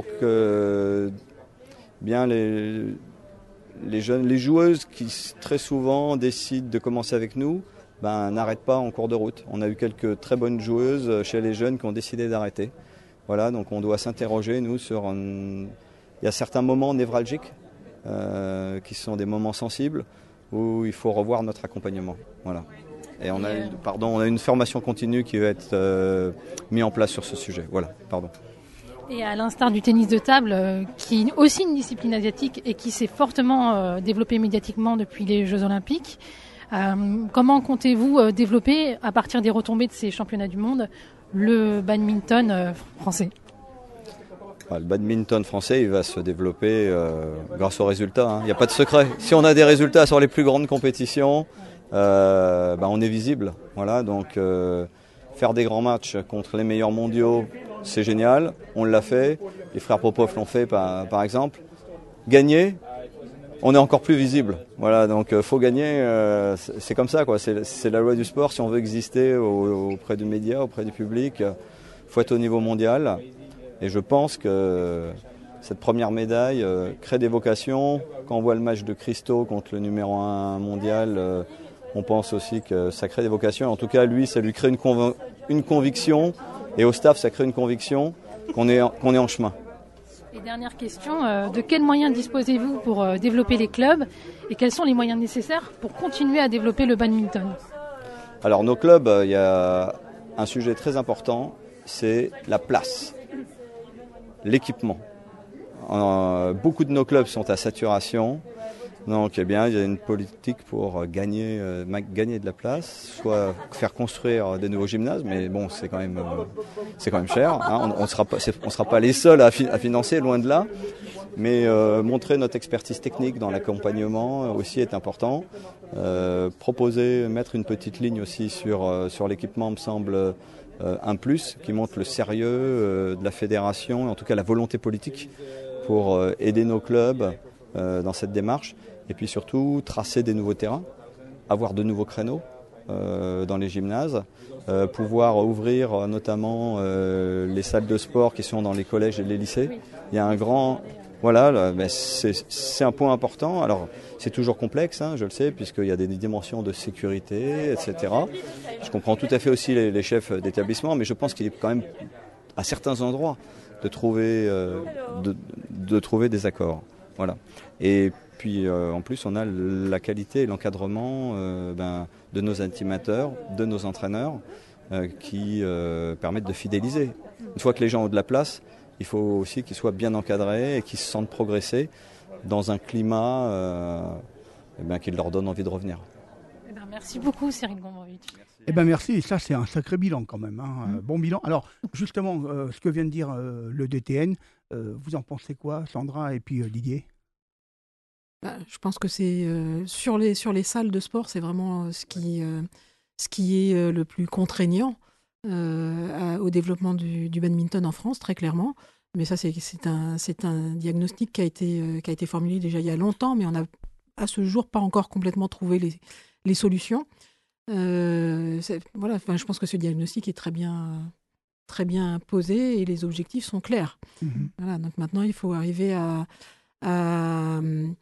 que bien les, les, jeunes, les joueuses qui très souvent décident de commencer avec nous, ben, n'arrête pas en cours de route. On a eu quelques très bonnes joueuses chez les jeunes qui ont décidé d'arrêter. Voilà, donc on doit s'interroger, nous, sur... Un... Il y a certains moments névralgiques euh, qui sont des moments sensibles où il faut revoir notre accompagnement. Voilà. Et on a, une, pardon, on a une formation continue qui va être euh, mise en place sur ce sujet. Voilà, pardon. Et à l'instar du tennis de table, euh, qui est aussi une discipline asiatique et qui s'est fortement euh, développée médiatiquement depuis les Jeux Olympiques, Euh, comment comptez-vous euh, développer, à partir des retombées de ces championnats du monde, le badminton euh, français ? Le badminton français, il va se développer euh, grâce aux résultats. Hein. Il n'y a pas de secret. Si on a des résultats sur les plus grandes compétitions, euh, bah on est visible. Voilà, donc euh, faire des grands matchs contre les meilleurs mondiaux, c'est génial. On l'a fait. Les frères Popov l'ont fait, par, par exemple. Gagner, on est encore plus visible. Voilà, donc euh, faut gagner. Euh, c'est, c'est comme ça, quoi. C'est, c'est la loi du sport. Si on veut exister au, auprès du média, auprès du public, euh, faut être au niveau mondial. Et je pense que cette première médaille euh, crée des vocations. Quand on voit le match de Christo contre le numéro un mondial, euh, on pense aussi que ça crée des vocations. En tout cas, lui, ça lui crée une, conv- une conviction. Et au staff, ça crée une conviction qu'on est, qu'on est en chemin. Et dernière question, euh, de quels moyens disposez-vous pour euh, développer les clubs et quels sont les moyens nécessaires pour continuer à développer le badminton ? Alors nos clubs, il y a un sujet très important, c'est la place, l'équipement. Euh, beaucoup de nos clubs sont à saturation, donc eh bien, il y a une politique pour gagner, euh, gagner de la place, soit faire construire des nouveaux gymnases, mais bon, c'est quand même, euh, c'est quand même cher. Hein, on ne sera pas, on sera pas les seuls à, fi- à financer, loin de là. Mais euh, montrer notre expertise technique dans l'accompagnement aussi est important. Euh, proposer, mettre une petite ligne aussi sur euh, sur l'équipement me semble euh, un plus qui montre le sérieux euh, de la fédération, en tout cas la volonté politique pour euh, aider nos clubs euh, dans cette démarche. Et puis surtout, tracer des nouveaux terrains, avoir de nouveaux créneaux euh, dans les gymnases, euh, pouvoir ouvrir notamment euh, les salles de sport qui sont dans les collèges et les lycées. Il y a un grand... Voilà, là, ben c'est, c'est un point important. Alors, c'est toujours complexe, hein, je le sais, puisqu'il y a des dimensions de sécurité, et cetera. Je comprends tout à fait aussi les, les chefs d'établissement, mais je pense qu'il est quand même à certains endroits, de trouver, euh, de, de trouver des accords. Voilà. Et puis euh, en plus, on a la qualité et l'encadrement euh, ben, de nos animateurs, de nos entraîneurs, euh, qui euh, permettent de fidéliser. Une fois que les gens ont de la place, il faut aussi qu'ils soient bien encadrés et qu'ils se sentent progresser dans un climat euh, eh ben, qui leur donne envie de revenir. Eh ben, merci beaucoup, Cyril Gombrowicz. Eh ben merci, ça c'est un sacré bilan quand même, hein. Mmh. Euh, bon bilan. Alors justement, euh, ce que vient de dire euh, le D T N, euh, vous en pensez quoi, Sandra et puis euh, Didier? Bah, je pense que c'est euh, sur, les, sur les salles de sport, c'est vraiment euh, ce qui, euh, ce qui est euh, le plus contraignant euh, à- au développement du, du badminton en France, très clairement. Mais ça, c'est c'est un, c'est un diagnostic qui a, été, euh, qui a été formulé déjà il y a longtemps, mais on n'a à ce jour pas encore complètement trouvé les, les solutions. Euh, c'est- voilà, enfin, je pense que ce diagnostic est très bien, très bien posé et les objectifs sont clairs. Mhm. Voilà, donc maintenant, il faut arriver à, à,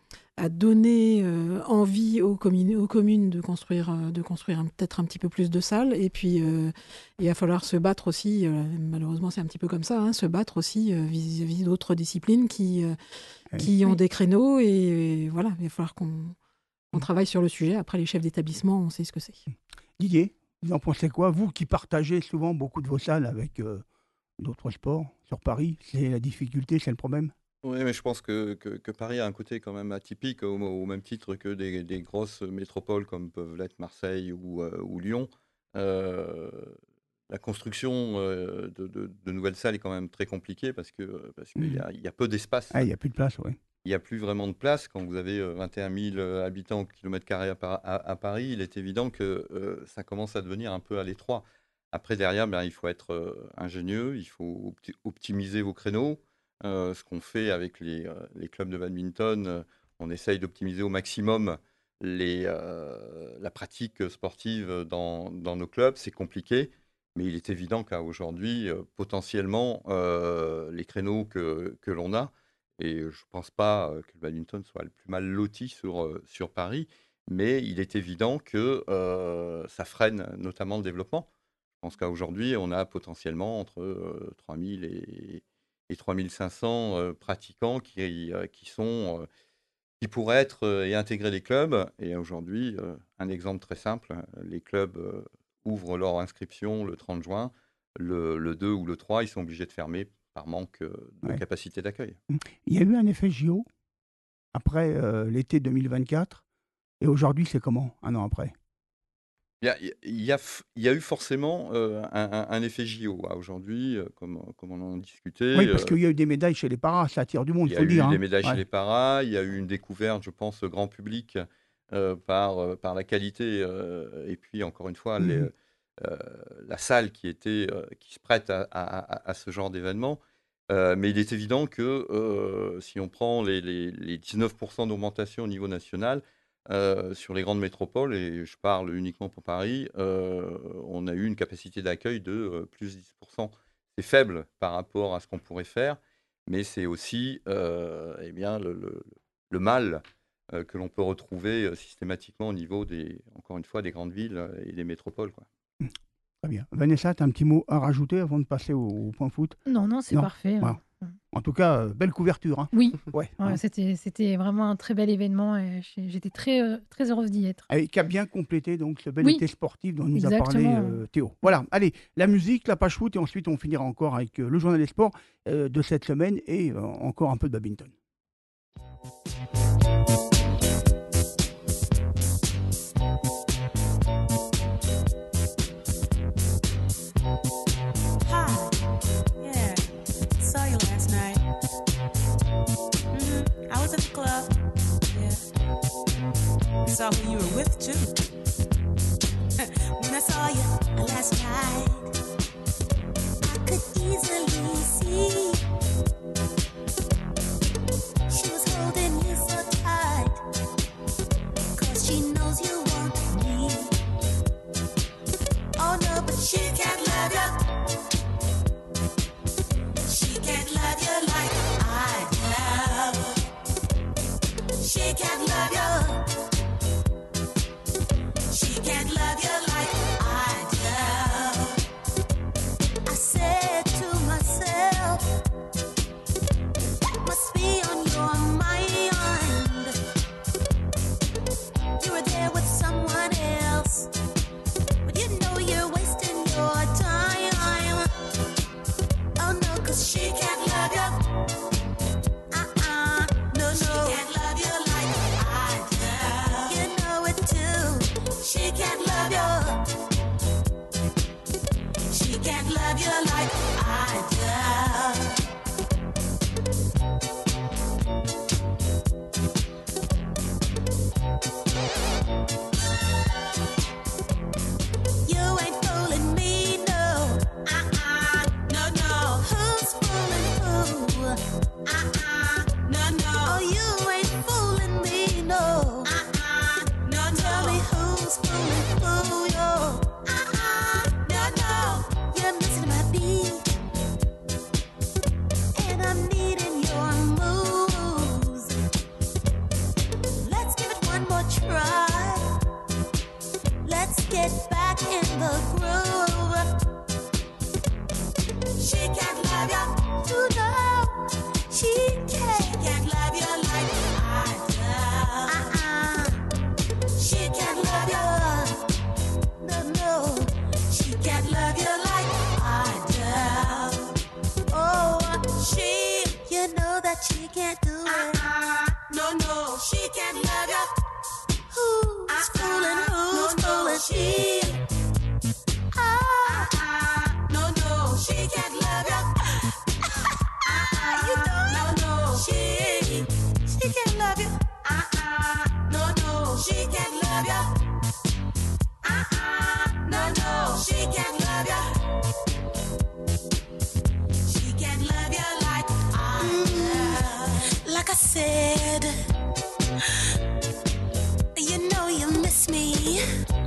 à donner euh, envie aux communes, aux communes de construire, euh, de construire un- peut-être un petit peu plus de salles. Et puis, euh, il va falloir se battre aussi, euh, malheureusement c'est un petit peu comme ça, hein, se battre aussi euh, vis-à-vis d'autres disciplines qui, euh, Oui. qui ont des créneaux. Et, et voilà, il va falloir qu'on qu'on travaille sur le sujet. Après, les chefs d'établissement, on sait ce que c'est. Didier, vous en pensez quoi? Vous qui partagez souvent beaucoup de vos salles avec euh, d'autres sports sur Paris, c'est la difficulté, c'est le problème? Oui, mais je pense que, que, que Paris a un côté quand même atypique, au, au même titre que des, des grosses métropoles comme peuvent l'être Marseille ou, euh, ou Lyon. Euh, la construction euh, de, de- de nouvelles salles est quand même très compliquée parce que parce qu'il y a, il y a peu d'espace. Ah, il n'y a plus de place, oui. Il n'y a plus vraiment de place. Quand vous avez euh, vingt et un mille euh, habitants au kilomètre carré à, Par- à- à Paris, il est évident que euh, ça commence à devenir un peu à l'étroit. Après, derrière, ben, il faut être euh, ingénieux, il faut opti- optimiser vos créneaux. Euh, ce qu'on fait avec les, euh, les clubs de badminton, euh, on essaye d'optimiser au maximum les, euh, la pratique sportive dans, dans nos clubs. C'est compliqué, mais il est évident qu'aujourd'hui, euh, potentiellement, euh, les créneaux que, que l'on a, et je ne pense pas euh, que le badminton soit le plus mal loti sur, euh, sur Paris, mais il est évident que euh, ça freine notamment le développement. Je pense qu'aujourd'hui, on a potentiellement entre euh, trois mille et, et trois mille cinq cents euh, pratiquants qui, euh, qui, sont, euh, qui pourraient être euh, et intégrer les clubs. Et aujourd'hui, euh, un exemple très simple, les clubs euh, ouvrent leur inscription le trente juin. Le, le deux ou le trois, ils sont obligés de fermer par manque euh, de Ouais. capacité d'accueil. Il y a eu un effet J O après euh, l'été deux mille vingt-quatre, et aujourd'hui c'est comment, un an après? Il y a, il y a f- il y a eu forcément euh, un, un- un effet J O. Ah, aujourd'hui, euh, comme, comme on en discutait, Oui, parce euh, qu'il y a eu des médailles chez les paras, ça attire du monde, il il y faut a le eu dire. des hein. médailles Ouais. chez les paras, il y a eu une découverte, je pense, grand public euh, par, euh, par la qualité euh, et puis, encore une fois, les, Mhm. euh, la salle qui, était, euh, qui se prête à, à- à- à ce genre d'événement. Euh, mais il est évident que euh, si on prend les, les- les dix-neuf pour cent d'augmentation au niveau national, euh, sur les grandes métropoles, et je parle uniquement pour Paris, euh, on a eu une capacité d'accueil de euh, plus dix pour cent. C'est faible par rapport à ce qu'on pourrait faire, mais c'est aussi euh, eh bien, le, le- le mal euh, que l'on peut retrouver euh, systématiquement au niveau des, encore une fois, des grandes villes euh, et des métropoles, quoi. Très bien. Vanessa, tu as un petit mot à rajouter avant de passer au, au point foot? Non, non, c'est parfait. Voilà. En tout cas, euh, belle couverture. Hein. Oui, Ouais, Ouais, hein. c'était, c'était vraiment un très bel événement et j'ai- j'étais très, euh, très heureuse d'y être. Et qui a bien complété donc, ce bel Oui, été sportif dont nous a parlé exactement. euh, Théo. Voilà, allez, la musique, la page foot, et ensuite on finira encore avec euh, le journal des sports euh, de cette semaine et euh, encore un peu de badminton. Hi. Yeah. Saw you last night. Mhm. I was at the club. Yeah. Saw who you were with too. When I saw you last night, I could easily see she was holding you so tight. 'Cause she knows you want me. Oh no, but she can't love you. She can't love you like I love. She can't love you. She can't love you like I do. she. Uh, uh, no, no, she can't love you. Uh, you know it. No, no, she, she can't love you. Uh, uh, no, no, she can't love you. Uh, uh, no, no, she can't love you. She can't love you like I love. Like I said, you know you miss me.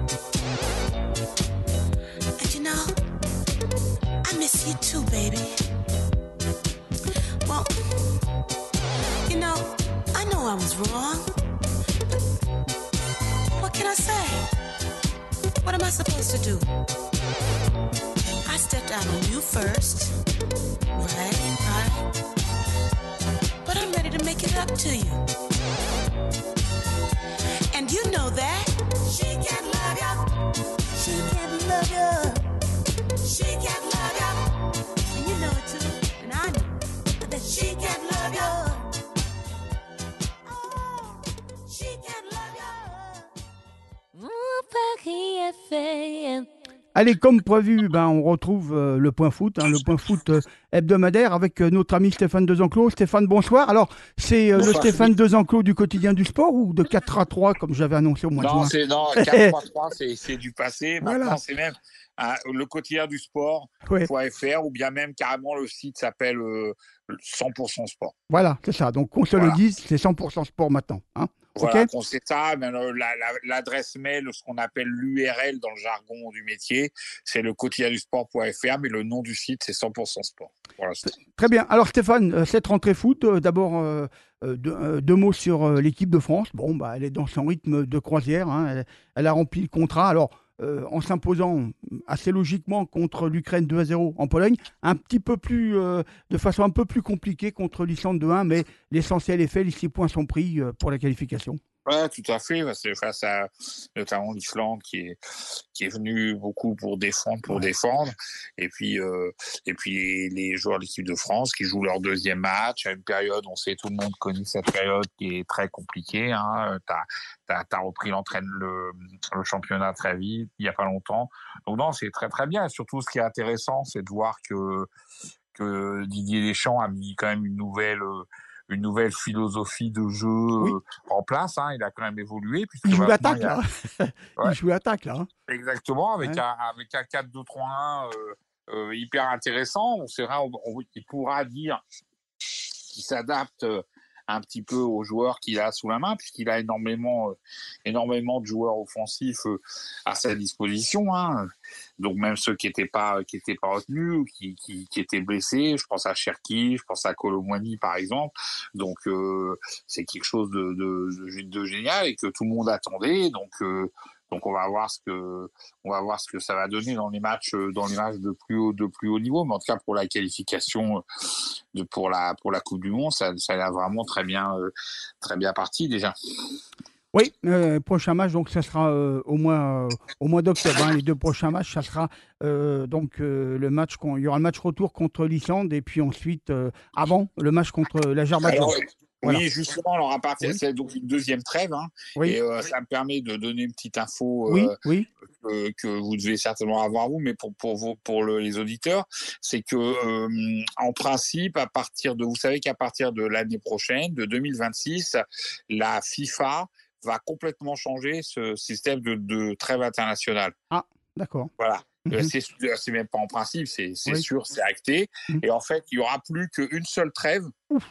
And you know, I miss you too, baby. Well, you know, I know I was wrong. But what can I say? What am I supposed to do? I stepped out on you first. Right, right. But I'm ready to make it up to you. And you know that she can't love you. She can't love you. She can't love you. And you know it too. And I know that she can't love you. Oh, she can't love you. Mon Paris F M. Allez, comme prévu, ben, on retrouve euh, le point foot, hein, le point foot euh, hebdomadaire avec euh, notre ami Stéphane Desenclos. Stéphane, bonsoir. Alors, c'est euh, le Bonsoir, Stéphane Philippe. Desenclos du quotidien du sport ou de quatre à trois, comme j'avais annoncé au mois de Non, juin c'est non, quatre trois trois, c'est c'est du passé. Maintenant, Voilà. c'est même hein, le quotidien du sport Ouais. .fr ou bien même carrément le site s'appelle euh, cent pour cent sport. Voilà, c'est ça. Donc, qu'on se Voilà. le dise, c'est cent pour cent sport maintenant. Hein. Voilà, Ok. qu'on sait ça, mais le- la- la- l'adresse mail, ce qu'on appelle l'U R L dans le jargon du métier, c'est le quotidien du sport.fr, mais le nom du site, c'est cent pour cent sport. Voilà, c'est- Très bien. Alors Stéphane, euh, cette rentrée foot, euh, d'abord euh, euh, deux, euh, deux mots sur euh, l'équipe de France. Bon, bah, elle est dans son rythme de croisière. Hein. Elle, elle a rempli le contrat. Alors, euh, en s'imposant assez logiquement contre l'Ukraine deux à zéro en Pologne, un petit peu plus, euh, de façon un peu plus compliquée contre l'Islande deux un, mais l'essentiel est fait. Les six points sont pris euh, pour la qualification. Ouais, tout à fait. Bah, C'est face à notamment l'Islande qui est qui est venue beaucoup pour défendre, pour défendre, et puis euh, et puis les, les joueurs de l'équipe de France qui jouent leur deuxième match à une période, on sait, tout le monde connaît cette période qui est très compliquée. Hein. T'as t'as t'as repris l'entraîne le le championnat très vite, il y a pas longtemps. Donc non, c'est très très bien. Et surtout, ce qui est intéressant, c'est de voir que que Didier Deschamps a mis quand même une nouvelle euh, une nouvelle philosophie de jeu euh, en place. Hein. Il a quand même évolué. puisque Il joue maintenant, l'attaque il y a- là. Ouais. Il joue l'attaque là. hein. Exactement, avec Ouais. un avec un quatre deux trois un euh, euh, hyper intéressant. C'est vrai, on, on- il pourra dire qu'il s'adapte euh, un petit peu aux joueurs qu'il a sous la main, puisqu'il a énormément euh, énormément de joueurs offensifs euh, à sa disposition. Hein. Donc même ceux qui étaient pas qui étaient pas retenus, ou qui, qui qui étaient blessés. Je pense à Cherki, je pense à Colomwani par exemple. Donc euh, c'est quelque chose de, de de de génial et que tout le monde attendait. Donc euh, donc on va voir ce que on va voir ce que ça va donner dans les matchs euh, dans les matchs de plus haut de plus haut niveau. Mais en tout cas pour la qualification euh, de pour la pour la Coupe du Monde, ça ça a l'air vraiment très bien euh, très bien parti déjà. Oui, euh, prochain match, donc ça sera euh, au mois, euh, au mois d'octobre. hein. Les deux prochains matchs, ça sera euh, donc euh, le match, qu'on- il y aura le match retour contre l'Islande et puis ensuite, euh, avant, le match contre l'Azerbaïdjan. Alors, Voilà. Oui, justement, alors à partir, Oui. c'est donc une deuxième trêve, hein, Oui. et euh, ça me permet de donner une petite info Oui, euh, oui. que, que vous devez certainement avoir vous, mais pour pour vous, pour le- les auditeurs, c'est que euh, en principe, à partir de, vous savez qu'à partir de l'année prochaine, de deux mille vingt-six, la FIFA va complètement changer ce système de, de trêve internationale. Ah, d'accord. Voilà. Euh, Mhm. C'est c'est même pas en principe, c'est c'est Oui. sûr, c'est acté. Mhm. Et en fait, il y aura plus qu'une seule trêve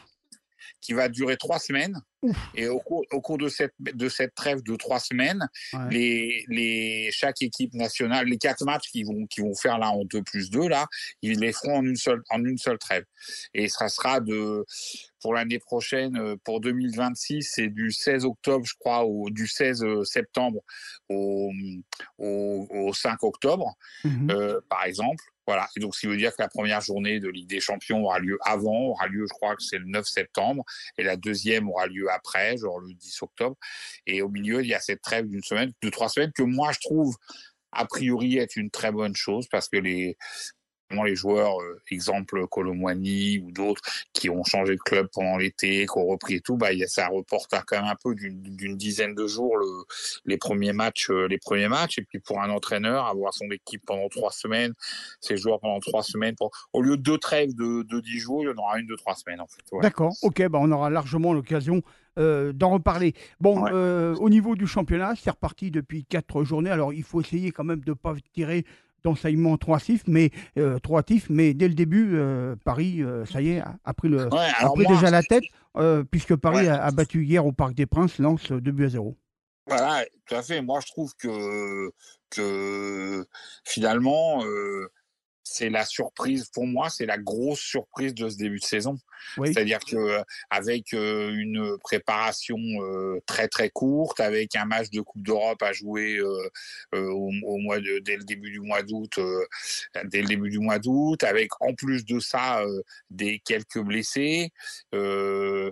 qui va durer trois semaines. Et au cours, au cours de cette de cette trêve de trois semaines, Ouais. les les chaque équipe nationale, les quatre matchs qui vont qui vont faire là en deux plus deux là, ils les feront en une seule en une seule trêve. Et ça sera de pour l'année prochaine, euh, pour deux mille vingt-six, c'est du seize octobre, je crois, au du seize septembre au au, au cinq octobre, Mhm. euh, par exemple. Voilà. Et donc, ce qui veut dire que la première journée de Ligue des Champions aura lieu avant, aura lieu, je crois que c'est le neuf septembre, et la deuxième aura lieu après, genre le dix octobre. Et au milieu, il y a cette trêve d'une semaine, de trois semaines, que moi, je trouve, a priori, être une très bonne chose, parce que les, les joueurs, euh, exemple Colomwani ou d'autres, qui ont changé de club pendant l'été, qui ont repris et tout, bah, y a, ça reporte quand même un peu d'une, d'une dizaine de jours le, les premiers matchs, euh, les premiers matchs. Et puis pour un entraîneur, avoir son équipe pendant trois semaines, ses joueurs pendant trois semaines, pour, au lieu de deux trêves de, de dix jours, il y en aura une de trois semaines en fait. Voilà. D'accord, ok, bah on aura largement l'occasion euh, d'en reparler. Bon, Ouais. euh, au niveau du championnat, c'est reparti depuis quatre journées. Alors, il faut essayer quand même de ne pas tirer d'enseignement trois tifs, mais, euh, trois tifs, mais dès le début, euh, Paris, euh, ça y est, a, a pris, le, Ouais, a alors pris moi- déjà la tête, euh, puisque Paris Ouais. a, a battu hier au Parc des Princes Lens deux buts à zéro. Voilà, tout à fait. Moi, je trouve que, que finalement, euh, c'est la surprise, pour moi, c'est la grosse surprise de ce début de saison. Oui. C'est-à-dire que euh, avec euh, une préparation euh, très très courte, avec un match de Coupe d'Europe à jouer euh, euh, au, au mois de, dès le début du mois d'août, euh, dès le début du mois d'août, avec en plus de ça euh, des quelques blessés, euh,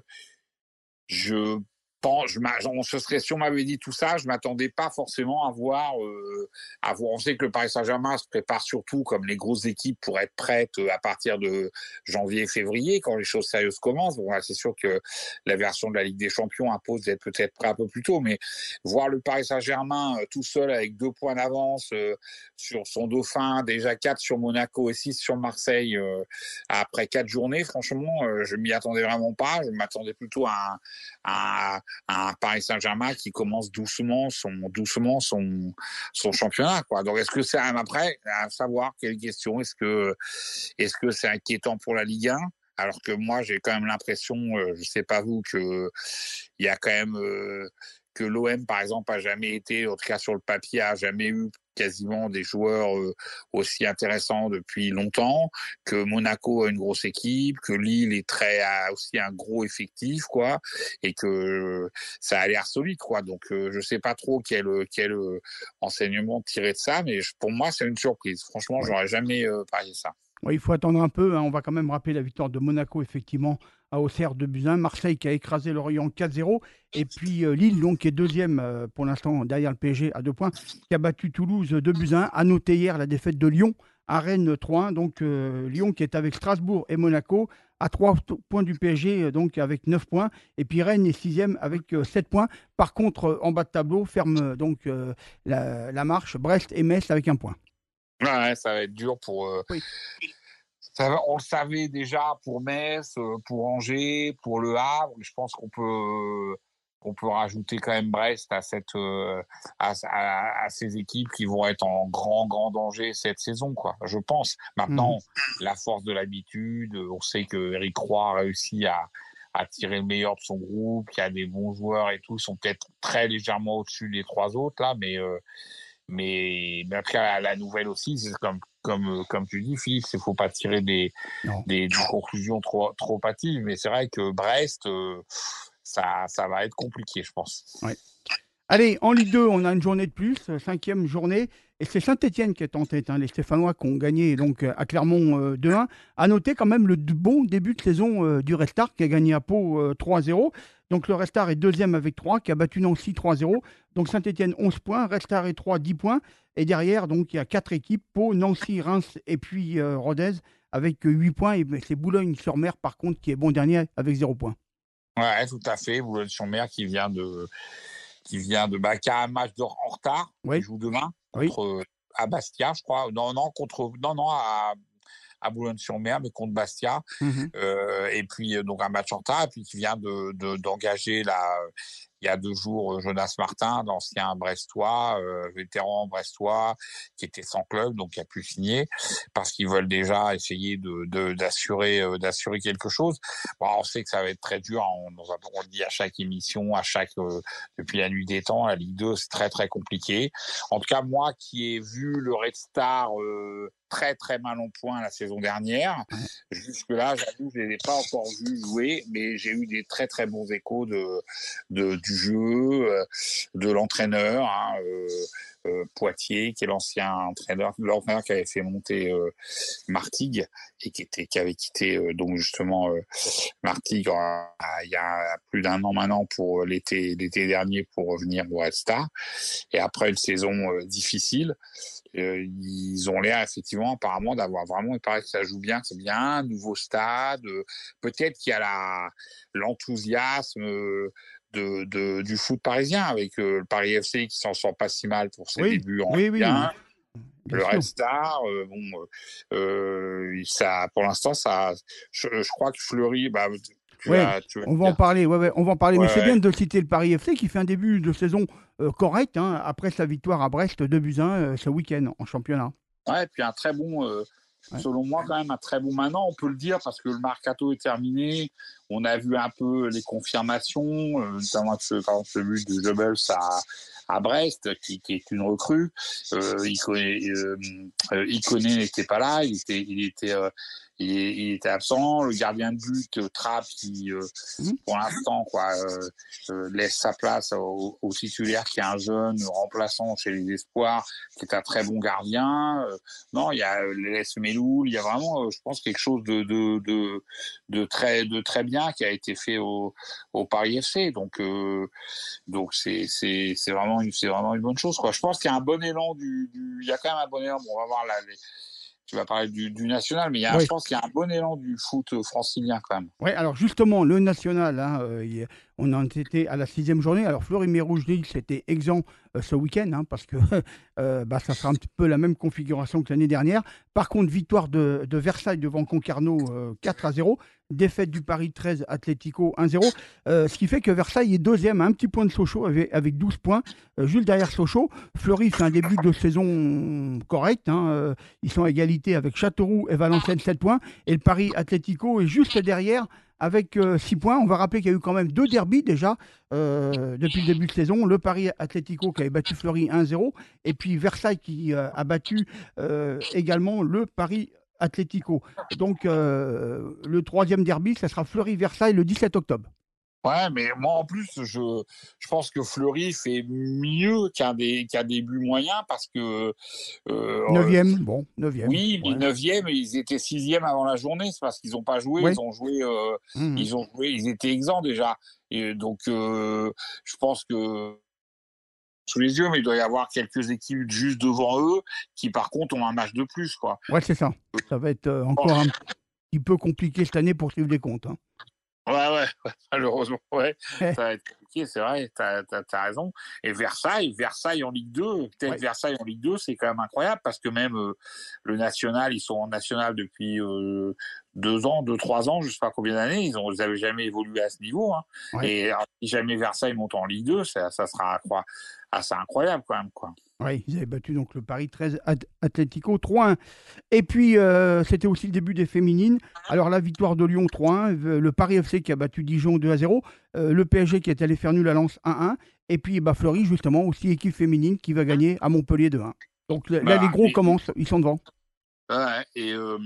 je pense, je m'a- on se serait, si on m'avait dit tout ça, je m'attendais pas forcément à voir, euh, à voir. On sait que le Paris Saint-Germain se prépare surtout comme les grosses équipes pour être prêtes euh, à partir de janvier, février, quand les choses sérieuses commencent. Bon, là, c'est sûr que la version de la Ligue des Champions impose d'être peut-être prêt un peu plus tôt, mais voir le Paris Saint-Germain euh, tout seul avec deux points d'avance euh, sur son dauphin, déjà quatre sur Monaco et six sur Marseille euh, après quatre journées, franchement, euh, je m'y attendais vraiment pas. Je m'attendais plutôt à un, à, à un Paris Saint-Germain qui commence doucement son doucement son son championnat, quoi. Donc est-ce que c'est après à savoir quelle question, est-ce que est-ce que c'est inquiétant pour la Ligue un? Alors que moi j'ai quand même l'impression, euh, je sais pas vous, que il y a quand même euh, que l'O M par exemple a jamais été, en tout cas sur le papier, a jamais eu quasiment des joueurs euh, aussi intéressants depuis longtemps, que Monaco a une grosse équipe, que Lille est très a aussi un gros effectif, quoi, et que euh, ça a l'air solide, quoi. Donc euh, je sais pas trop quel quel euh, enseignement tirer de ça, mais je- pour moi c'est une surprise. Franchement, j'aurais jamais euh, parié ça. Ouais, il faut attendre un peu, hein. On va quand même rappeler la victoire de Monaco, effectivement, à Auxerre deux buts à un. Marseille qui a écrasé Lorient quatre zéro. Et puis euh, Lille, donc, qui est deuxième euh, pour l'instant derrière le P S G à deux points, qui a battu Toulouse deux buts à un. À noter hier la défaite de Lyon à Rennes trois un. Donc euh, Lyon qui est avec Strasbourg et Monaco à trois points du P S G, euh, donc avec neuf points. Et puis Rennes est sixième avec euh, sept points. Par contre, euh, en bas de tableau, ferme euh, donc euh, la, la marche Brest et Metz avec un point. Ouais, ça va être dur pour. Euh, ça va- on le savait déjà pour Metz, euh, pour Angers, pour Le Havre. Je pense qu'on peut euh, qu'on peut rajouter quand même Brest à cette euh, à, à, à ces équipes qui vont être en grand grand danger cette saison, quoi. Je pense. Maintenant, la force de l'habitude, on sait que Eric Roy a réussi à à tirer le meilleur de son groupe, qu'il y a des bons joueurs et tout, ils sont peut-être très légèrement au-dessus des trois autres là, mais euh, mais, mais après la, la nouvelle aussi, c'est comme comme comme tu dis, Philippe, il faut pas tirer des des, des conclusions trop trop hâtives, mais c'est vrai que Brest, euh, ça ça va être compliqué, je pense. Ouais. Allez, en Ligue deux, on a une journée de plus, euh, cinquième journée, et c'est Saint-Etienne qui est en tête, hein, les Stéphanois qui ont gagné donc euh, à Clermont euh, deux un. À noter quand même le d- bon début de saison euh, du Red Star qui a gagné à Pau euh, trois zéro. Donc le Red Star est deuxième avec trois, qui a battu Nancy trois zéro. Donc Saint-Etienne onze points, Red Star est trois, dix points. Et derrière, donc il y a quatre équipes, Pau, Nancy, Reims et puis euh, Rodez avec euh, huit points. Et ben, c'est Boulogne-sur-Mer par contre qui est bon dernier avec zéro point. Ouais, tout à fait. Boulogne-sur-Mer qui vient de qui vient de bah, qui a un match de, en retard, Oui. qui joue demain Oui. contre euh, à Bastia, je crois. Non, non, contre non, non à à Boulogne-sur-Mer, mais contre Bastia. Mhm. Euh, et puis euh, donc un match en retard, et puis qui vient de de- d'engager la il y a deux jours euh, Jonas Martin, l'ancien Brestois, euh, vétéran brestois, qui était sans club, donc qui a pu signer parce qu'ils veulent déjà essayer de de- d'assurer euh, d'assurer quelque chose. Bon, on sait que ça va être très dur. On, on le dit à chaque émission, à chaque euh, depuis la nuit des temps, la Ligue deux, c'est très très compliqué. En tout cas, moi qui ai vu le Red Star euh, très très mal en point la saison dernière, jusque-là, j'avoue, je ne l'ai pas encore vu jouer, mais j'ai eu des très très bons échos de, de du jeu, euh, de l'entraîneur. Hein, euh, euh, Poitiers, qui est l'ancien entraîneur, l'entraîneur qui avait fait monter euh, Martigues et qui était qui avait quitté euh, donc justement euh, Martigues euh, il y a plus d'un an maintenant pour l'été l'été dernier pour revenir au Red Star. Et après une saison euh, difficile, euh, ils ont l'air effectivement apparemment d'avoir vraiment, il paraît que ça joue bien, c'est bien, nouveau stade, euh, peut-être qu'il y a la l'enthousiasme euh, de, de du foot parisien avec euh, le Paris F C qui s'en sort pas si mal pour ses Oui, débuts en oui, oui. bien. Bien Le sûr. Red Star, euh, bon, euh, ça, pour l'instant, ça, je, je crois que Fleury, bah, tu Ouais, vas, tu vas on va en dire. parler. Ouais, ouais, on va en parler. Mais Ouais, c'est ouais. bien de citer le Paris F C qui fait un début de saison euh, correct hein, après sa victoire à Brest deux buts à un euh, ce week-end en championnat. Ouais, et puis un très bon, euh, Ouais. selon moi, quand même, un très bon maintenant, on peut le dire, parce que le mercato est terminé. On a vu un peu les confirmations, euh, notamment ce, par exemple, le but de Goebbels à, à Brest, qui, qui est une recrue. Euh, Iconé, euh, euh, Iconé n'était pas là, il était, il était, euh, il, il était absent. Le gardien de but, euh, Trapp, qui, euh, pour l'instant, quoi, euh, euh, laisse sa place au, au titulaire, qui est un jeune remplaçant chez les Espoirs, qui est un très bon gardien. Euh, non, il y a Les Meloul, il y a vraiment, euh, je pense, quelque chose de, de, de, de très, de très bien qui a été fait au, au Paris F C. Donc, euh, donc c'est, c'est, c'est vraiment une, c'est vraiment une bonne chose, quoi. Je pense qu'il y a un bon élan du, du il y a quand même un bon élan. Bon, on va voir là, les, tu vas parler du, du national, mais il y a, Oui. je pense qu'il y a un bon élan du foot francilien quand même. Ouais, alors justement, le national, hein, euh, il- on en était à la sixième journée. Alors Fleury-Mérogis, c'était exempt euh, ce week-end, hein, parce que euh, bah, ça sera un petit peu la même configuration que l'année dernière. Par contre, victoire de, de Versailles devant Concarneau euh, quatre à zéro. Défaite du Paris treize Atlético un zéro. Euh, ce qui fait que Versailles est deuxième à un petit point de Sochaux avec, avec douze points. Euh, juste derrière Sochaux. Fleury fait un début de saison correct. Hein, euh, ils sont à égalité avec Châteauroux et Valenciennes sept points. Et le Paris Atlético est juste derrière avec six points. On va rappeler qu'il y a eu quand même deux derbys déjà euh, depuis le début de saison. Le Paris Atlético qui avait battu Fleury un zéro. Et puis Versailles qui euh, a battu euh, également le Paris Atlético. Donc euh, le troisième derby, ça sera Fleury-Versailles le dix-sept octobre. Ouais, mais moi en plus, je, je pense que Fleury fait mieux qu'un des, qu'un début moyen parce que. Euh, Neuvième, bon, neuvième. Oui, mais ouais. neuvième, ils étaient sixième avant la journée, c'est parce qu'ils n'ont pas joué, Ouais. ils ont joué, euh, Mhm. ils ont joué, ils étaient exempts déjà. Et donc, euh, je pense que sous les yeux, mais il doit y avoir quelques équipes juste devant eux qui, par contre, ont un match de plus, quoi. Ouais, c'est ça. Ça va être euh, encore un petit peu compliqué cette année pour suivre les comptes. Hein. Ouais, ouais, ouais, malheureusement, ouais. Ça va être compliqué, c'est vrai, t'as, t'as, t'as raison. Et Versailles, Versailles en Ligue deux, peut-être Ouais. Versailles en Ligue deux, c'est quand même incroyable parce que même euh, le national, ils sont en national depuis euh, deux ans, deux, trois ans, je sais pas combien d'années, ils ont, ils avaient jamais évolué à ce niveau, hein. Ouais. Et alors, si jamais Versailles monte en Ligue deux, ça, ça sera quoi, assez incroyable quand même, quoi. Oui, ils avaient battu donc le Paris treize At- Atlético trois un. Et puis, euh, c'était aussi le début des féminines. Alors, la victoire de Lyon trois un, euh, le Paris F C qui a battu Dijon deux à zéro, euh, le P S G qui est allé faire nul à Lens un un, et puis bah, Fleury, justement, aussi équipe féminine qui va gagner à Montpellier deux un. Donc là, Bah, les gros et- commencent, ils sont devant. Ouais, et euh,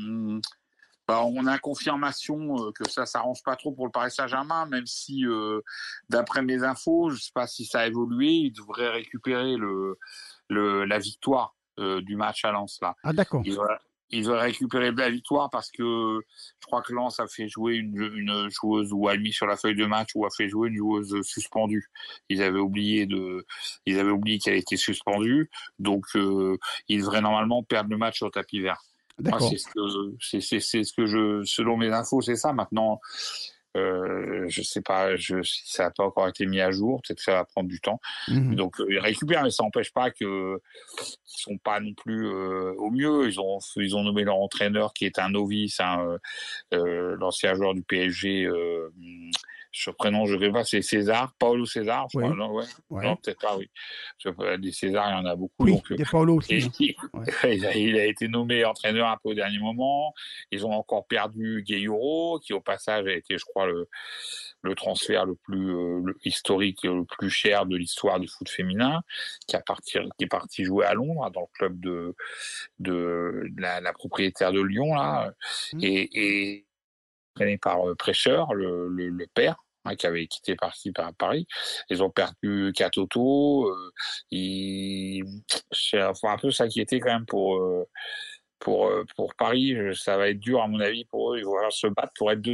bah, on a confirmation euh, que ça s'arrange pas trop pour le Paris Saint-Germain, même si, euh, d'après mes infos, je sais pas si ça a évolué, ils devraient récupérer le, le la victoire euh, du match à Lens là. Ah, d'accord. Ils devraient, ils devraient récupérer la victoire parce que je crois que Lens a fait jouer une, une joueuse ou a mis sur la feuille de match ou a fait jouer une joueuse suspendue. Ils avaient oublié de, ils avaient oublié qu'elle était suspendue, donc euh, ils devraient normalement perdre le match sur tapis vert. Moi, D'accord. c'est ce que c'est, c'est, c'est ce que je, selon mes infos, c'est ça. Maintenant, euh, je sais pas, je, si ça n'a pas encore été mis à jour, peut-être que ça va prendre du temps. Mhm. Donc, euh, ils récupèrent, mais ça n'empêche pas que qu'ils sont pas non plus euh, au mieux. Ils ont, ils ont nommé leur entraîneur qui est un novice, hein, euh, euh, l'ancien joueur du P S G. Euh, ce prénom, je ne sais pas, c'est César, Paulo César, je Oui. crois. Non, ouais. Ouais. Non, peut-être pas, oui. Je sais pas, des César, il y en a beaucoup. Oui, donc, euh, des Paolo aussi. et- hein. il, a, il a été nommé entraîneur un peu au dernier moment. Ils ont encore perdu Gueyoro, qui au passage a été, je crois, le, le transfert le plus euh, le historique, le plus cher de l'histoire du foot féminin, qui, a parti, qui est parti jouer à Londres, dans le club de, de la, la propriétaire de Lyon, là, Mmh. et, et entraîné par euh, Prêcheur, le, le, le père, hein, qui avait quitté parti par Paris. Ils ont perdu Katoto. Euh, ils... C'est enfin, un peu s'inquiéter quand même pour, euh, pour, euh, pour Paris. Je- Ça va être dur, à mon avis, pour eux. Ils vont falloir se battre pour être deux.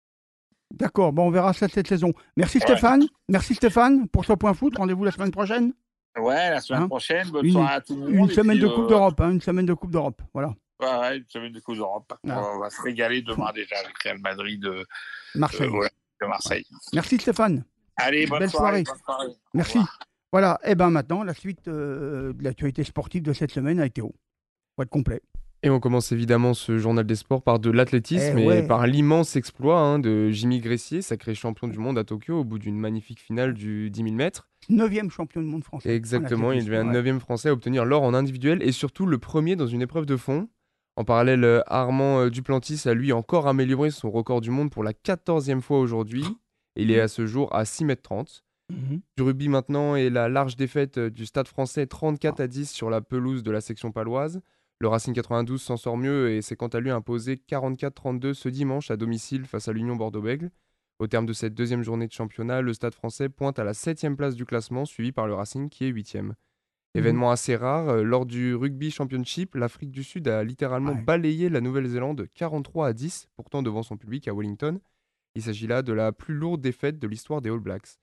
D'accord, bon, on verra ça cette saison. Merci Ouais. Stéphane, merci Stéphane pour ce point foot. Rendez-vous la semaine prochaine. Ouais, la semaine Hein prochaine. Bonne Une, soirée à tout le monde. une et semaine puis, de Coupe euh, d'Europe, hein, une semaine de Coupe d'Europe. Voilà. ouais, ouais, une semaine de Coupe d'Europe. Voilà. On va se régaler demain déjà avec Real Madrid de, Marseille. euh, ouais, de Marseille. Merci Stéphane. Allez, bonne Belle soirée. soirée. Bonne soirée. Au Merci. revoir. Voilà, et ben maintenant, la suite euh, de l'actualité sportive de cette semaine avec Théo. Pour être complet. Et on commence évidemment ce journal des sports par de l'athlétisme Eh et ouais. par l'immense exploit hein, de Jimmy Gressier, sacré champion du monde à Tokyo au bout d'une magnifique finale du dix mille mètres. Neuvième champion du monde français. Exactement, en il athlétisme, devient ouais. neuvième français à obtenir l'or en individuel et surtout le premier dans une épreuve de fond. En parallèle, euh, Armand euh, Duplantis a lui encore amélioré son record du monde pour la quatorzième fois aujourd'hui. Et il est à ce jour à six mètres trente. Mhm. Du rugby maintenant et la large défaite euh, du Stade français trente-quatre à dix sur la pelouse de la section paloise. Le Racing quatre-vingt-douze s'en sort mieux et s'est quant à lui imposé quarante-quatre trente-deux ce dimanche à domicile face à l'Union Bordeaux-Bègles. Au terme de cette deuxième journée de championnat, le Stade français pointe à la septième place du classement, suivi par le Racing qui est huitième. Événement assez rare, euh, lors du Rugby Championship, l'Afrique du Sud a littéralement Ouais. balayé la Nouvelle-Zélande quarante-trois à dix, pourtant devant son public à Wellington. Il s'agit là de la plus lourde défaite de l'histoire des All Blacks.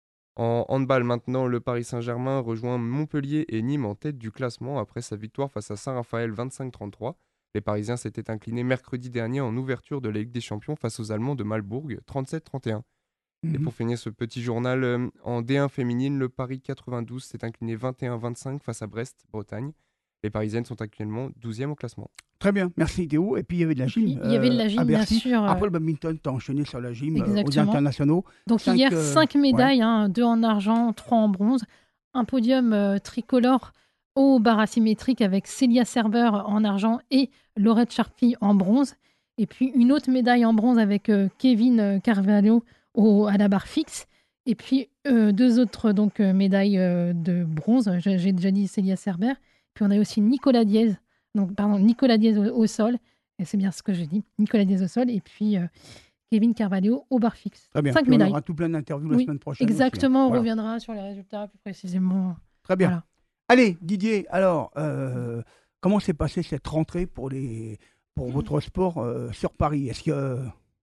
En handball maintenant, le Paris Saint-Germain rejoint Montpellier et Nîmes en tête du classement après sa victoire face à Saint-Raphaël vingt-cinq trente-trois. Les Parisiens s'étaient inclinés mercredi dernier en ouverture de la Ligue des Champions face aux Allemands de Malbourg trente-sept trente et un. Et Mhm. pour finir ce petit journal, euh, en D un féminine, le Paris quatre-vingt-douze s'est incliné vingt et un vingt-cinq face à Brest, Bretagne. Les Parisiennes sont actuellement douzième au classement. Très bien, merci Théo. Et puis il y avait de la gym. Il y avait de la euh, gym, à bien Bercy. sûr, euh. Après le badminton, tu as enchaîné sur la gym euh, aux Exactement. internationaux. Donc Cinq, hier, euh, cinq ouais. médailles, hein, deux en argent, trois en bronze. Un podium euh, tricolore au bar asymétrique avec Célia Server en argent et Laurette Charpie en bronze. Et puis une autre médaille en bronze avec euh, Kevin euh, Carvalho au, à la barre fixe. Et puis euh, deux autres donc, euh, médailles euh, de bronze. J'ai j'ai déjà dit Célia Server. Puis on a aussi Nicolas Diez, donc pardon, Nicolas Diez au, au sol. Et c'est bien ce que j'ai dit. Nicolas Diez au sol. Et puis euh, Kevin Carvalho au bar fixe. Très bien. Cinq Puis on médailles. aura tout plein d'interviews la Oui, semaine prochaine. aussi, hein. exactement. On Voilà. reviendra sur les résultats plus précisément. Très bien. Voilà. Allez, Didier, alors, euh, comment s'est passée cette rentrée pour, les, pour votre sport euh, sur Paris? Est-ce que,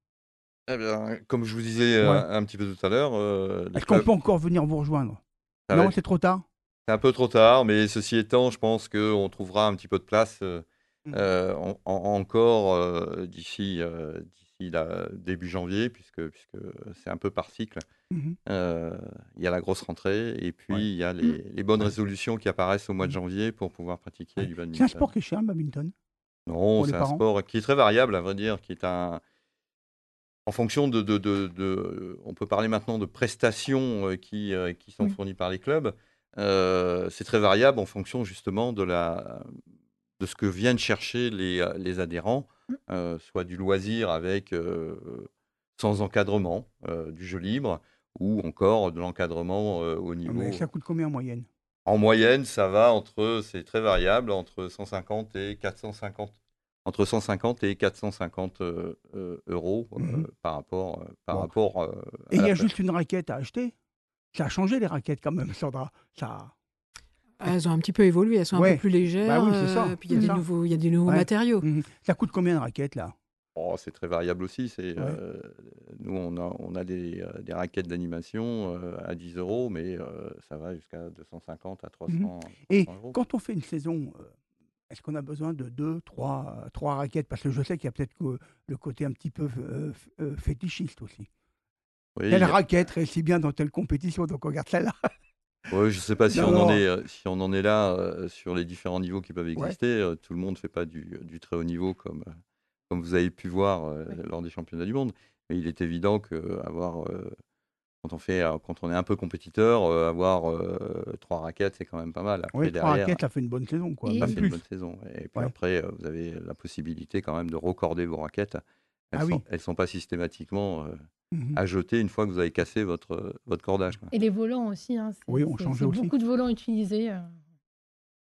Eh bien, comme je vous disais euh, Ouais. un petit peu tout à l'heure, euh, les est-ce qu'on clubs- peut encore venir vous rejoindre? ça va Non, être- c'est trop tard? C'est un peu trop tard, mais ceci étant, je pense qu'on trouvera un petit peu de place euh, Mm. euh, en- en- encore euh, d'ici euh, d'ici la- début janvier, puisque, puisque c'est un peu par cycle. Mhm. Euh, Il y a la grosse rentrée et puis il y a les, Mm. les bonnes résolutions qui apparaissent au mois de janvier pour pouvoir pratiquer du C'est badminton. un sport qui est cher, le badminton? Non, pour les c'est un parents sport qui est très variable, à vrai dire, qui est un. En fonction de, de, de- de- on peut parler maintenant de prestations euh, qui, euh, qui sont Oui. fournies par les clubs. Euh, c'est très variable en fonction justement de, la, de ce que viennent chercher les, euh, les adhérents, euh, soit du loisir avec euh, sans encadrement, euh, du jeu libre, ou encore de l'encadrement euh, au Ah, niveau. mais ça coûte combien en moyenne? En moyenne, ça va entre, c'est très variable, entre cent cinquante et quatre cent cinquante, entre cent cinquante et quatre cent cinquante euh, euh, euros euh, Mhm. par rapport, euh, par Bon. rapport euh, Et à il y la a place. juste une raquette à acheter? Ça a changé les raquettes quand même, Sandra. Ça... Elles ont un petit peu évolué, elles sont un Ouais. peu plus légères. Bah oui, c'est ça. euh, puis il y a c'est des ça. nouveaux, il y a des nouveaux Ouais. matériaux. Mhm. Ça coûte combien de raquettes là? Oh, c'est très variable aussi. C'est, euh, nous, on a, on a des, euh, des raquettes d'animation euh, à dix euros, mais euh, ça va jusqu'à deux cent cinquante à trois cents, Mhm. Et trois cents euros. quand on fait une saison, euh, est-ce qu'on a besoin de deux, trois, euh, trois raquettes? Parce que je sais qu'il y a peut-être que le côté un petit peu euh, f- euh, fétichiste aussi. Oui, Telle il y a- raquette réussit bien dans telle compétition, donc on regarde celle-là. Oui, je ne sais pas si Non, on, en non. est, euh, si on en est là euh, sur les différents niveaux qui peuvent exister. Euh, Tout le monde ne fait pas du, du très haut niveau comme, euh, comme vous avez pu voir euh, lors des championnats du monde. Mais il est évident qu'avoir, quand, on fait, euh, quand on est un peu compétiteur, euh, avoir euh, trois raquettes, c'est quand même pas mal. Après, Oui, trois derrière, raquettes, ça fait une bonne saison. Quoi. Et- ça Même fait une plus. bonne saison. Et puis Ouais. après, euh, vous avez la possibilité quand même de recorder vos raquettes. Elles Ah ne oui. sont, elles sont pas systématiquement euh, Mhm. à jeter une fois que vous avez cassé votre, votre cordage, quoi. Et les volants aussi. Hein, c'est- Oui, on c'est- changeait c'est aussi. beaucoup de volants utilisés. euh.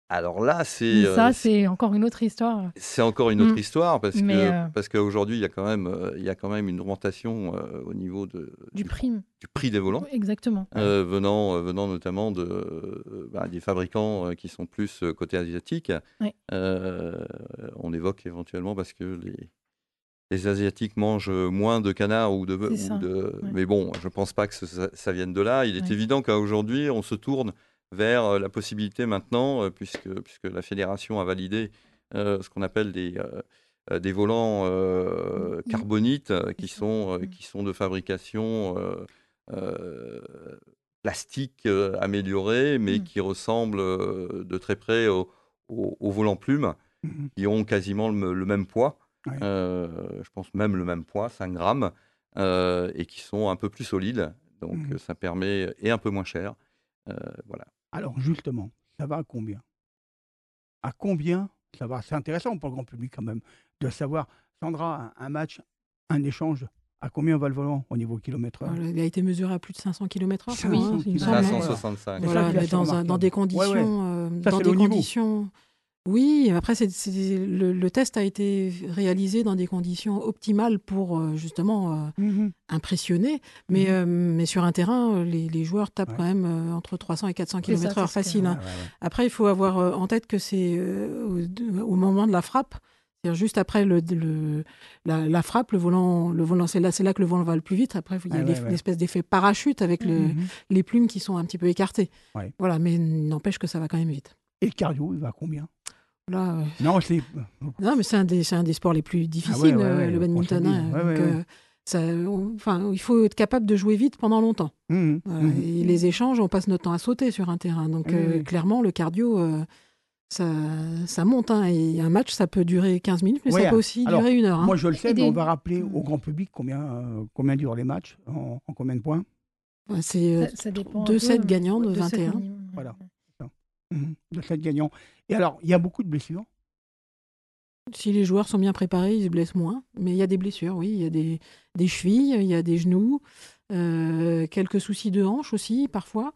Alors là, Mais c'est ça, euh, c'est encore une autre histoire. c'est encore une autre Mm. histoire parce Mais que euh, parce qu'aujourd'hui, il y a quand même euh, il y a quand même une augmentation euh, au niveau de, du du, prime. du prix des volants. Oui, exactement. Euh, venant, euh, venant notamment de, euh, bah, des fabricants euh, qui sont plus euh, côté asiatique. Oui. Euh, on évoque éventuellement parce que les, les Asiatiques mangent moins de canards ou de... C'est Ou ça. de Ouais. mais bon, je ne pense pas que ce- ça, ça vienne de là. Il est Ouais. évident qu'aujourd'hui, on se tourne vers euh, la possibilité maintenant, euh, puisque, puisque la fédération a validé euh, ce qu'on appelle des, euh, euh, des volants euh, Mm. carbonites euh, qui, C'est ça. sont, euh, Mm. qui sont de fabrication euh, euh, plastique euh, améliorée, mais Mm. qui ressemblent euh, de très près aux au, au volants plumes, Mhm. qui ont quasiment le, le même poids, Ouais. euh, je pense même le même poids, cinq grammes, euh, et qui sont un peu plus solides. Donc Mhm. euh, ça permet, et un peu moins cher. euh, voilà. Alors justement, ça va à combien? À combien ça va? C'est intéressant pour le grand public quand même de savoir, Sandra, un, un match, un échange, à combien va le volant au niveau kilomètre heure? Voilà, il a été mesuré à plus de cinq cents kilomètres heure, je crois, cinq cents hein, il me semble. kilomètres, hein. voilà. cinq cent soixante-cinq. C'est ça Voilà, qui est mais assez dans, un- dans des remarquable. Ouais, ouais. conditions, euh, Ça, dans c'est des le haut niveau. conditions. Oui, après, c'est, c'est- le, le test a été réalisé dans des conditions optimales pour euh, justement euh, Mhm. impressionner. Mais, Mhm. euh, mais sur un terrain, euh, les, les joueurs tapent Ouais. quand même euh, entre trois cents et quatre cents C'est ça, kilomètres heure c'est ce que- facile. hein. Ouais, ouais, ouais. Après, il faut avoir euh, en tête que c'est euh, au, de- au moment de la frappe, c'est-à-dire juste après le, le- la, la frappe, le volant, le volant c'est là, c'est là que le volant va le plus vite. Après, il y a Ouais, l'eff- ouais, ouais. l'espèce d'effet parachute avec le- Mhm. les plumes qui sont un petit peu écartées. Ouais. Voilà, mais n'empêche que ça va quand même vite. Et le cardio, il va à combien? Là, euh, Non, c'est. non, mais c'est un, des, c'est un des sports les plus difficiles, Ah ouais, ouais, euh, ouais, le badminton. on s'en dit. hein. Ouais, Donc, ouais, euh, ouais. ça, on- enfin, il faut être capable de jouer vite pendant longtemps. Mhm. Voilà. Mhm. Et les échanges, on passe notre temps à sauter sur un terrain. Donc, Oui, euh, oui. clairement, le cardio, euh, ça, ça monte. hein. Et un match, ça peut durer quinze minutes, mais Ouais, ça peut aussi alors, durer une heure. hein. Moi, je le sais, Et mais des- on va rappeler au grand public combien, euh, combien durent les matchs, en, en combien de points? Enfin, c'est euh, Ça, ça dépend un deux peu, sets mais- gagnants de deux sets vingt et un. minimum. Voilà. C'est ça. Mhm. De sept gagnants. Et alors, il y a beaucoup de blessures? Si les joueurs sont bien préparés, ils se blessent moins. Mais il y a des blessures, oui. Il y a des, des chevilles, il y a des genoux, euh, quelques soucis de hanche aussi, parfois.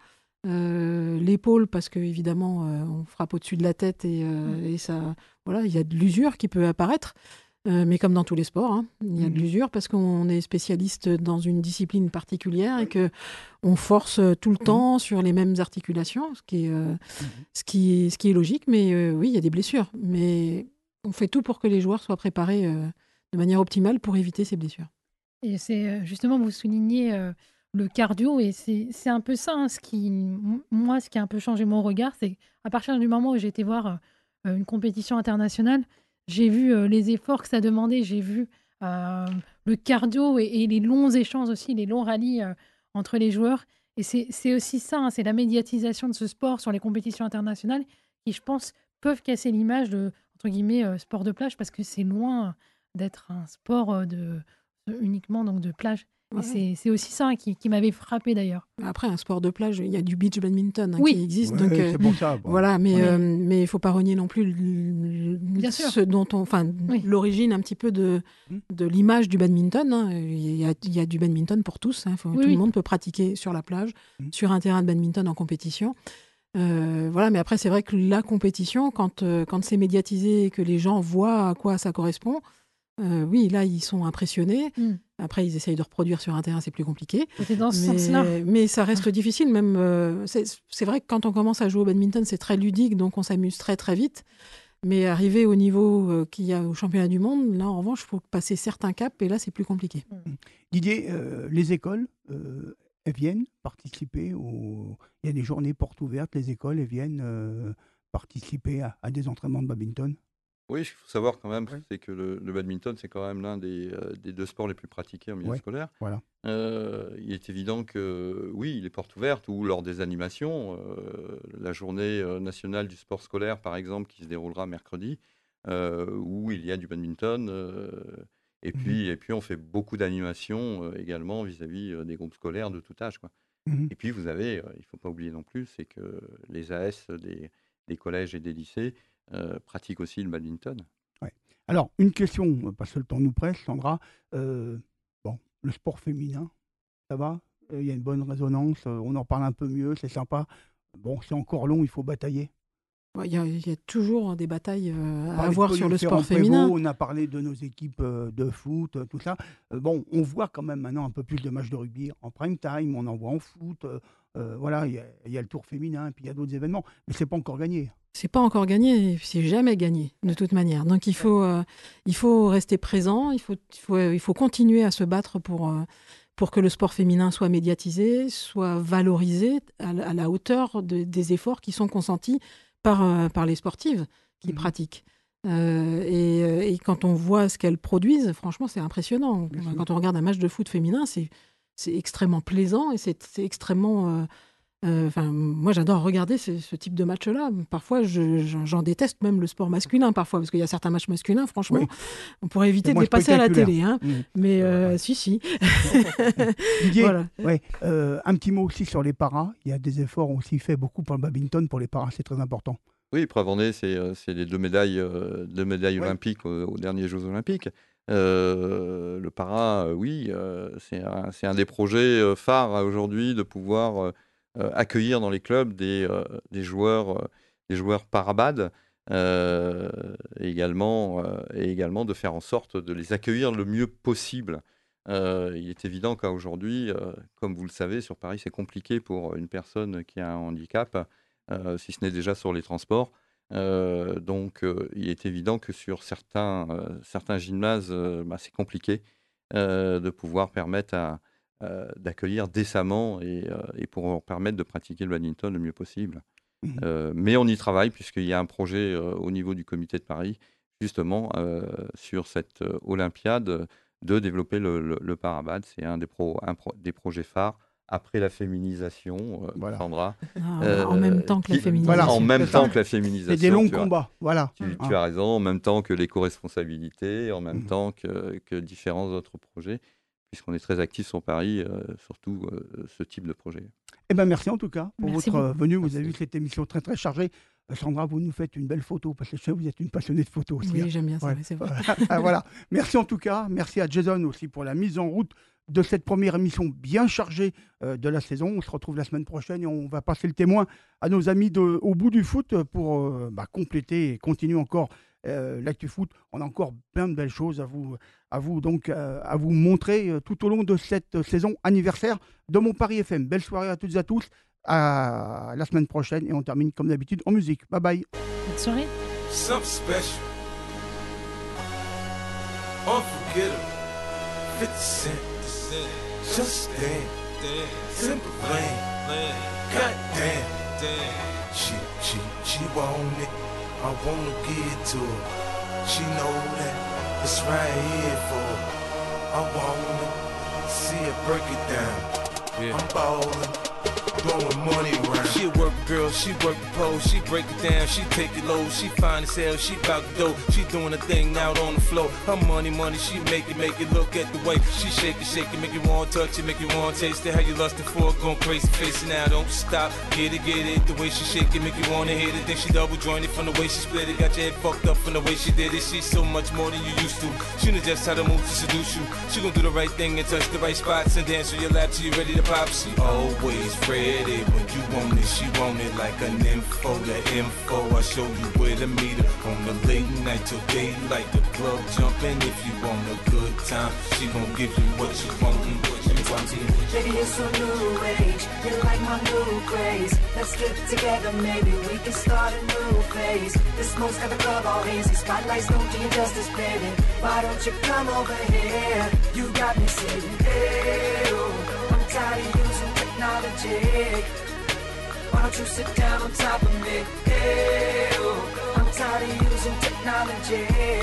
Euh, L'épaule, parce que évidemment, euh, on frappe au-dessus de la tête et, euh, et ça, voilà, il y a de l'usure qui peut apparaître. Euh, mais comme dans tous les sports, hein, il y a de Mhm. l'usure parce qu'on est spécialiste dans une discipline particulière et que on force tout le temps sur les mêmes articulations, ce qui est, euh, ce qui est, ce qui est logique. Mais euh, oui, il y a des blessures. Mais on fait tout pour que les joueurs soient préparés euh, de manière optimale pour éviter ces blessures. Et c'est euh, justement, vous soulignez euh, le cardio, et c'est c'est un peu ça, hein, ce qui, m- moi, ce qui a un peu changé mon regard, c'est qu'à partir du moment où j'ai été voir euh, une compétition internationale, j'ai vu euh, les efforts que ça demandait, j'ai vu euh, le cardio et, et les longs échanges aussi, les longs rallyes euh, entre les joueurs. Et c'est c'est aussi ça, hein, c'est la médiatisation de ce sport sur les compétitions internationales qui, je pense, peuvent casser l'image de, entre guillemets, euh, sport de plage, parce que c'est loin d'être un sport euh, de, de- uniquement donc de plage. Et Ouais. c'est c'est aussi ça, hein, qui, qui m'avait frappé d'ailleurs. Après, un sport de plage, il y a du beach badminton hein, Oui. qui existe. Ouais, donc, c'est pour ça, bon. Voilà, mais Oui. euh, mais il faut pas renier non plus le- le- Bien sûr. ce dont on, enfin, Oui. l'origine un petit peu de Hmm. de l'image du badminton. hein. Il y a, il y a du badminton pour tous. hein. Faut- Oui, tout oui. le monde peut pratiquer sur la plage, Hmm. sur un terrain de badminton en compétition. Euh, voilà, mais après, c'est vrai que la compétition, quand, euh, quand c'est médiatisé et que les gens voient à quoi ça correspond, euh, oui, là, ils sont impressionnés. Mm. Après, ils essayent de reproduire sur un terrain, c'est plus compliqué. C'était dans ce Mais, sens-là. mais ça reste difficile, même. euh, c'est c'est vrai que quand on commence à jouer au badminton, c'est très ludique, donc on s'amuse très très vite. Mais arriver au niveau euh, qu'il y a au championnat du monde, là, en revanche, il faut passer certains caps, et là, c'est plus compliqué. Didier, euh, les écoles, euh, elles viennent participer au... Il y a des journées portes ouvertes, les écoles, elles viennent euh, participer à, à des entraînements de badminton. Oui, il faut savoir quand même, c'est que le, le badminton, c'est quand même l'un des, euh, des deux sports les plus pratiqués en milieu Ouais, scolaire. voilà. Euh, il est évident que, oui, les portes ouvertes ou lors des animations, euh, la journée euh, nationale du sport scolaire, par exemple, qui se déroulera mercredi, euh, où il y a du badminton. euh, et, Mhm. puis, et puis, on fait beaucoup d'animations euh, également vis-à-vis euh, des groupes scolaires de tout âge, quoi. Mhm. Et puis, vous avez, euh, il ne faut pas oublier non plus, c'est que les A S des, des collèges et des lycées euh, pratiquent aussi le badminton. Ouais. Alors, une question, euh, parce que le temps nous presse, Sandra. Euh, bon, le sport féminin, ça va? Euh, Il y a une bonne résonance, euh, on en parle un peu mieux, c'est sympa. Bon, c'est encore long, il faut batailler. Il y, a, il y a toujours des batailles euh, à Par les avoir sur le différents sport féminin. Prévost, on a parlé de nos équipes euh, de foot, euh, tout ça. Euh, bon, on voit quand même maintenant un peu plus de matchs de rugby en prime time, on en voit en foot. euh, euh, voilà, il y, a- il y a le Tour féminin, puis il y a d'autres événements, mais c'est pas encore gagné. C'est pas encore gagné, c'est jamais gagné de toute manière. Donc il faut, euh, il faut rester présent, il faut, il faut, il faut continuer à se battre pour, euh, pour que le sport féminin soit médiatisé, soit valorisé à, la- à la hauteur de- des efforts qui sont consentis par, euh, par les sportives qui pratiquent. Euh, et, euh, et quand on voit ce qu'elles produisent, franchement, c'est impressionnant. Quand on regarde un match de foot féminin, c'est c'est extrêmement plaisant et c'est c'est extrêmement. euh, euh, Enfin, moi, j'adore regarder ce, ce type de match-là. Parfois, je- j'en j'en déteste même le sport masculin, parfois, parce qu'il y a certains matchs masculins, franchement, Oui. on pourrait éviter C'est de moins les passer à la spectaculaire. télé. Hein. Mhm. Mais euh, si, si. Didier, Voilà. ouais, euh, un petit mot aussi sur les paras. Il y a des efforts aussi faits beaucoup pour le badminton, pour les paras, c'est très important. Oui, preuve en est, c'est euh, c'est les deux médailles, euh, deux médailles Ouais. olympiques aux, aux derniers Jeux olympiques. Euh, le para, euh, oui, euh, c'est un, c'est un des projets euh, phares euh, aujourd'hui de pouvoir euh, euh, accueillir dans les clubs des, euh, des joueurs, euh, des joueurs parabad, euh, et également, euh, et également de faire en sorte de les accueillir le mieux possible. Euh, il est évident qu'aujourd'hui, euh, comme vous le savez, sur Paris, c'est compliqué pour une personne qui a un handicap, euh, si ce n'est déjà sur les transports. Euh, donc, euh, il est évident que sur certains, euh, certains gymnases, euh, bah, c'est compliqué euh, de pouvoir permettre à, euh, d'accueillir décemment et, euh, et pour leur permettre de pratiquer le badminton le mieux possible. Mhm. Euh, mais on y travaille puisqu'il y a un projet euh, au niveau du comité de Paris, justement, euh, sur cette euh, Olympiade, de développer le, le, le parabad. C'est un des, pro, un pro- des projets phares après la féminisation, euh, Sandra. Ah, en même temps que la qui- féminisation. En même C'est temps ça. que la féminisation. C'est des longs tu as- combats, voilà. Tu, Hein. tu as raison, en même temps que l'éco-responsabilité, en même Mhm. temps que, que différents autres projets, puisqu'on est très actifs sur Paris, euh, surtout euh, ce type de projet. Eh ben merci en tout cas pour Merci votre euh, beaucoup. venue. Vous avez vu cette émission très très chargée. Euh, Sandra, vous nous faites une belle photo parce que je sais que vous êtes une passionnée de photos aussi. Oui, hein. j'aime bien ça, Ouais. oui, c'est vrai. Ah, voilà. Merci en tout cas. Merci à Jason aussi pour la mise en route de cette première émission bien chargée euh, de la saison. On se retrouve la semaine prochaine et on va passer le témoin à nos amis de, au bout du foot pour euh, bah, compléter et continuer encore euh, l'actu foot. On a encore plein de belles choses à vous, à vous, donc, euh, à vous montrer euh, tout au long de cette euh, saison anniversaire de Mon Paris F M. Belle soirée à toutes et à tous. À la semaine prochaine et on termine comme d'habitude en musique. Bye bye. Bonne soirée. Something special. Unforgettable. fifty cent. Just stand. Simple plan. Goddamn. She, she, she want it. I wanna give it to her. She know that it's right here for her. I wanna see her break it down. I'm ballin'. Blowing money around. She a work girl, she work the pole, she break it down, she take it low, she fine as hell, she bout to go, she doing a thing out on the floor. Her money, money, she make it, make it look at the way she shake it, shake it, make you want to touch it, make you want to taste it. How you lustin' for it, going crazy, face it now, don't stop, get it, get it. The way she shake it, make you wanna hit it. Then she double jointed from the way she split it, got your head fucked up from the way she did it. She's so much more than you used to. She knows just how to move to seduce you. She gon' do the right thing and touch the right spots and dance on your lap till you ready to pop. She always ready when you want it. She want it like an info, the info. I show you where to meet her on the late night till daylight. The club jumping if you want a good time. She gon' give you what you want and what you want. Baby, you're so new age. You're like my new craze. Let's get together, maybe we can start a new phase. The smoke's got the club all hazy. Spotlights don't do you justice, baby. Why don't you come over here? You got me saying, hey, oh, I'm tired of using technology. Why don't you sit down on top of me? Hey, oh, I'm tired of using technology.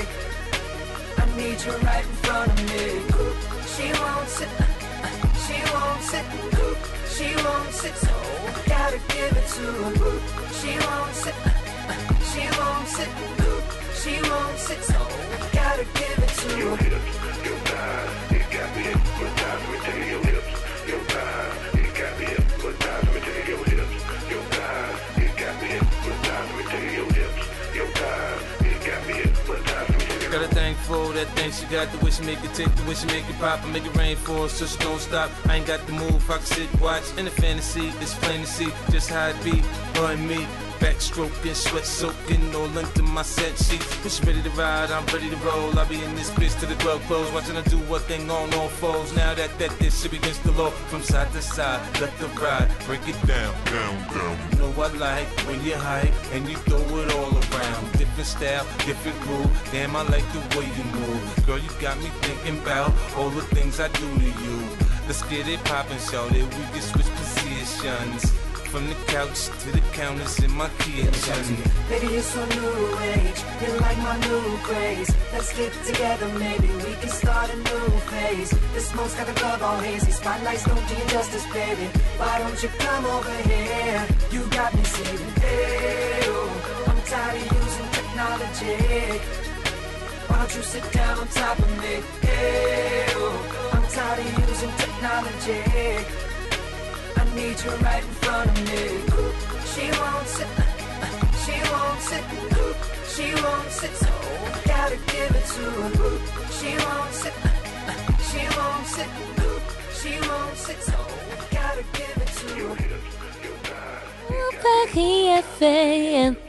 I need you right in front of me. She won't sit, she won't sit, she won't sit, so I gotta give it to her. She won't sit, she won't sit, she won't sit, so I gotta give it to her. Your hips, your thighs, it got me hypnotized. Let me tell you, your hips, your thighs, it got me hypnotized. Let me tell you, your hips, your thighs, it got me hypnotized. Let me tell you, your hips, your thighs, it got me hypnotized. Got a thing for that thing she got, the way she make it tick, the way she make it pop and make it rain for us, so she don't stop. I ain't got the move, I can sit, watch in the fantasy, it's plain to see just how it be, her and me. backstroking, sweat soaking, all under my set sheets. When she ready to ride, I'm ready to roll. I'll be in this bitch till the club close, watching her do one thing on all fours. Now that that this shit against the law, from side to side, left to right, break it down, down, down. You know I like when you hype and you throw it all around. Different style, different groove. Damn, I like the way you move. Girl, you got me thinking about all the things I do to you. Let's get it poppin', shawty. We can switch positions. From the couch to the counters in my kitchen. Baby, you're so new age. You're like my new craze. Let's get together, maybe we can start a new phase. The smoke's got the club all hazy. Spotlights don't do you justice, baby. Why don't you come over here? You got me saying, hey, oh, I'm tired of using technology. Why don't you sit down on top of me? Hey, oh, I'm tired of using technology. I need you right in front of me. She won't sit, she won't sit, she won't sit, so gotta give it to her. She won't sit, she won't sit, she won't sit, so gotta give it to her. Paris F M.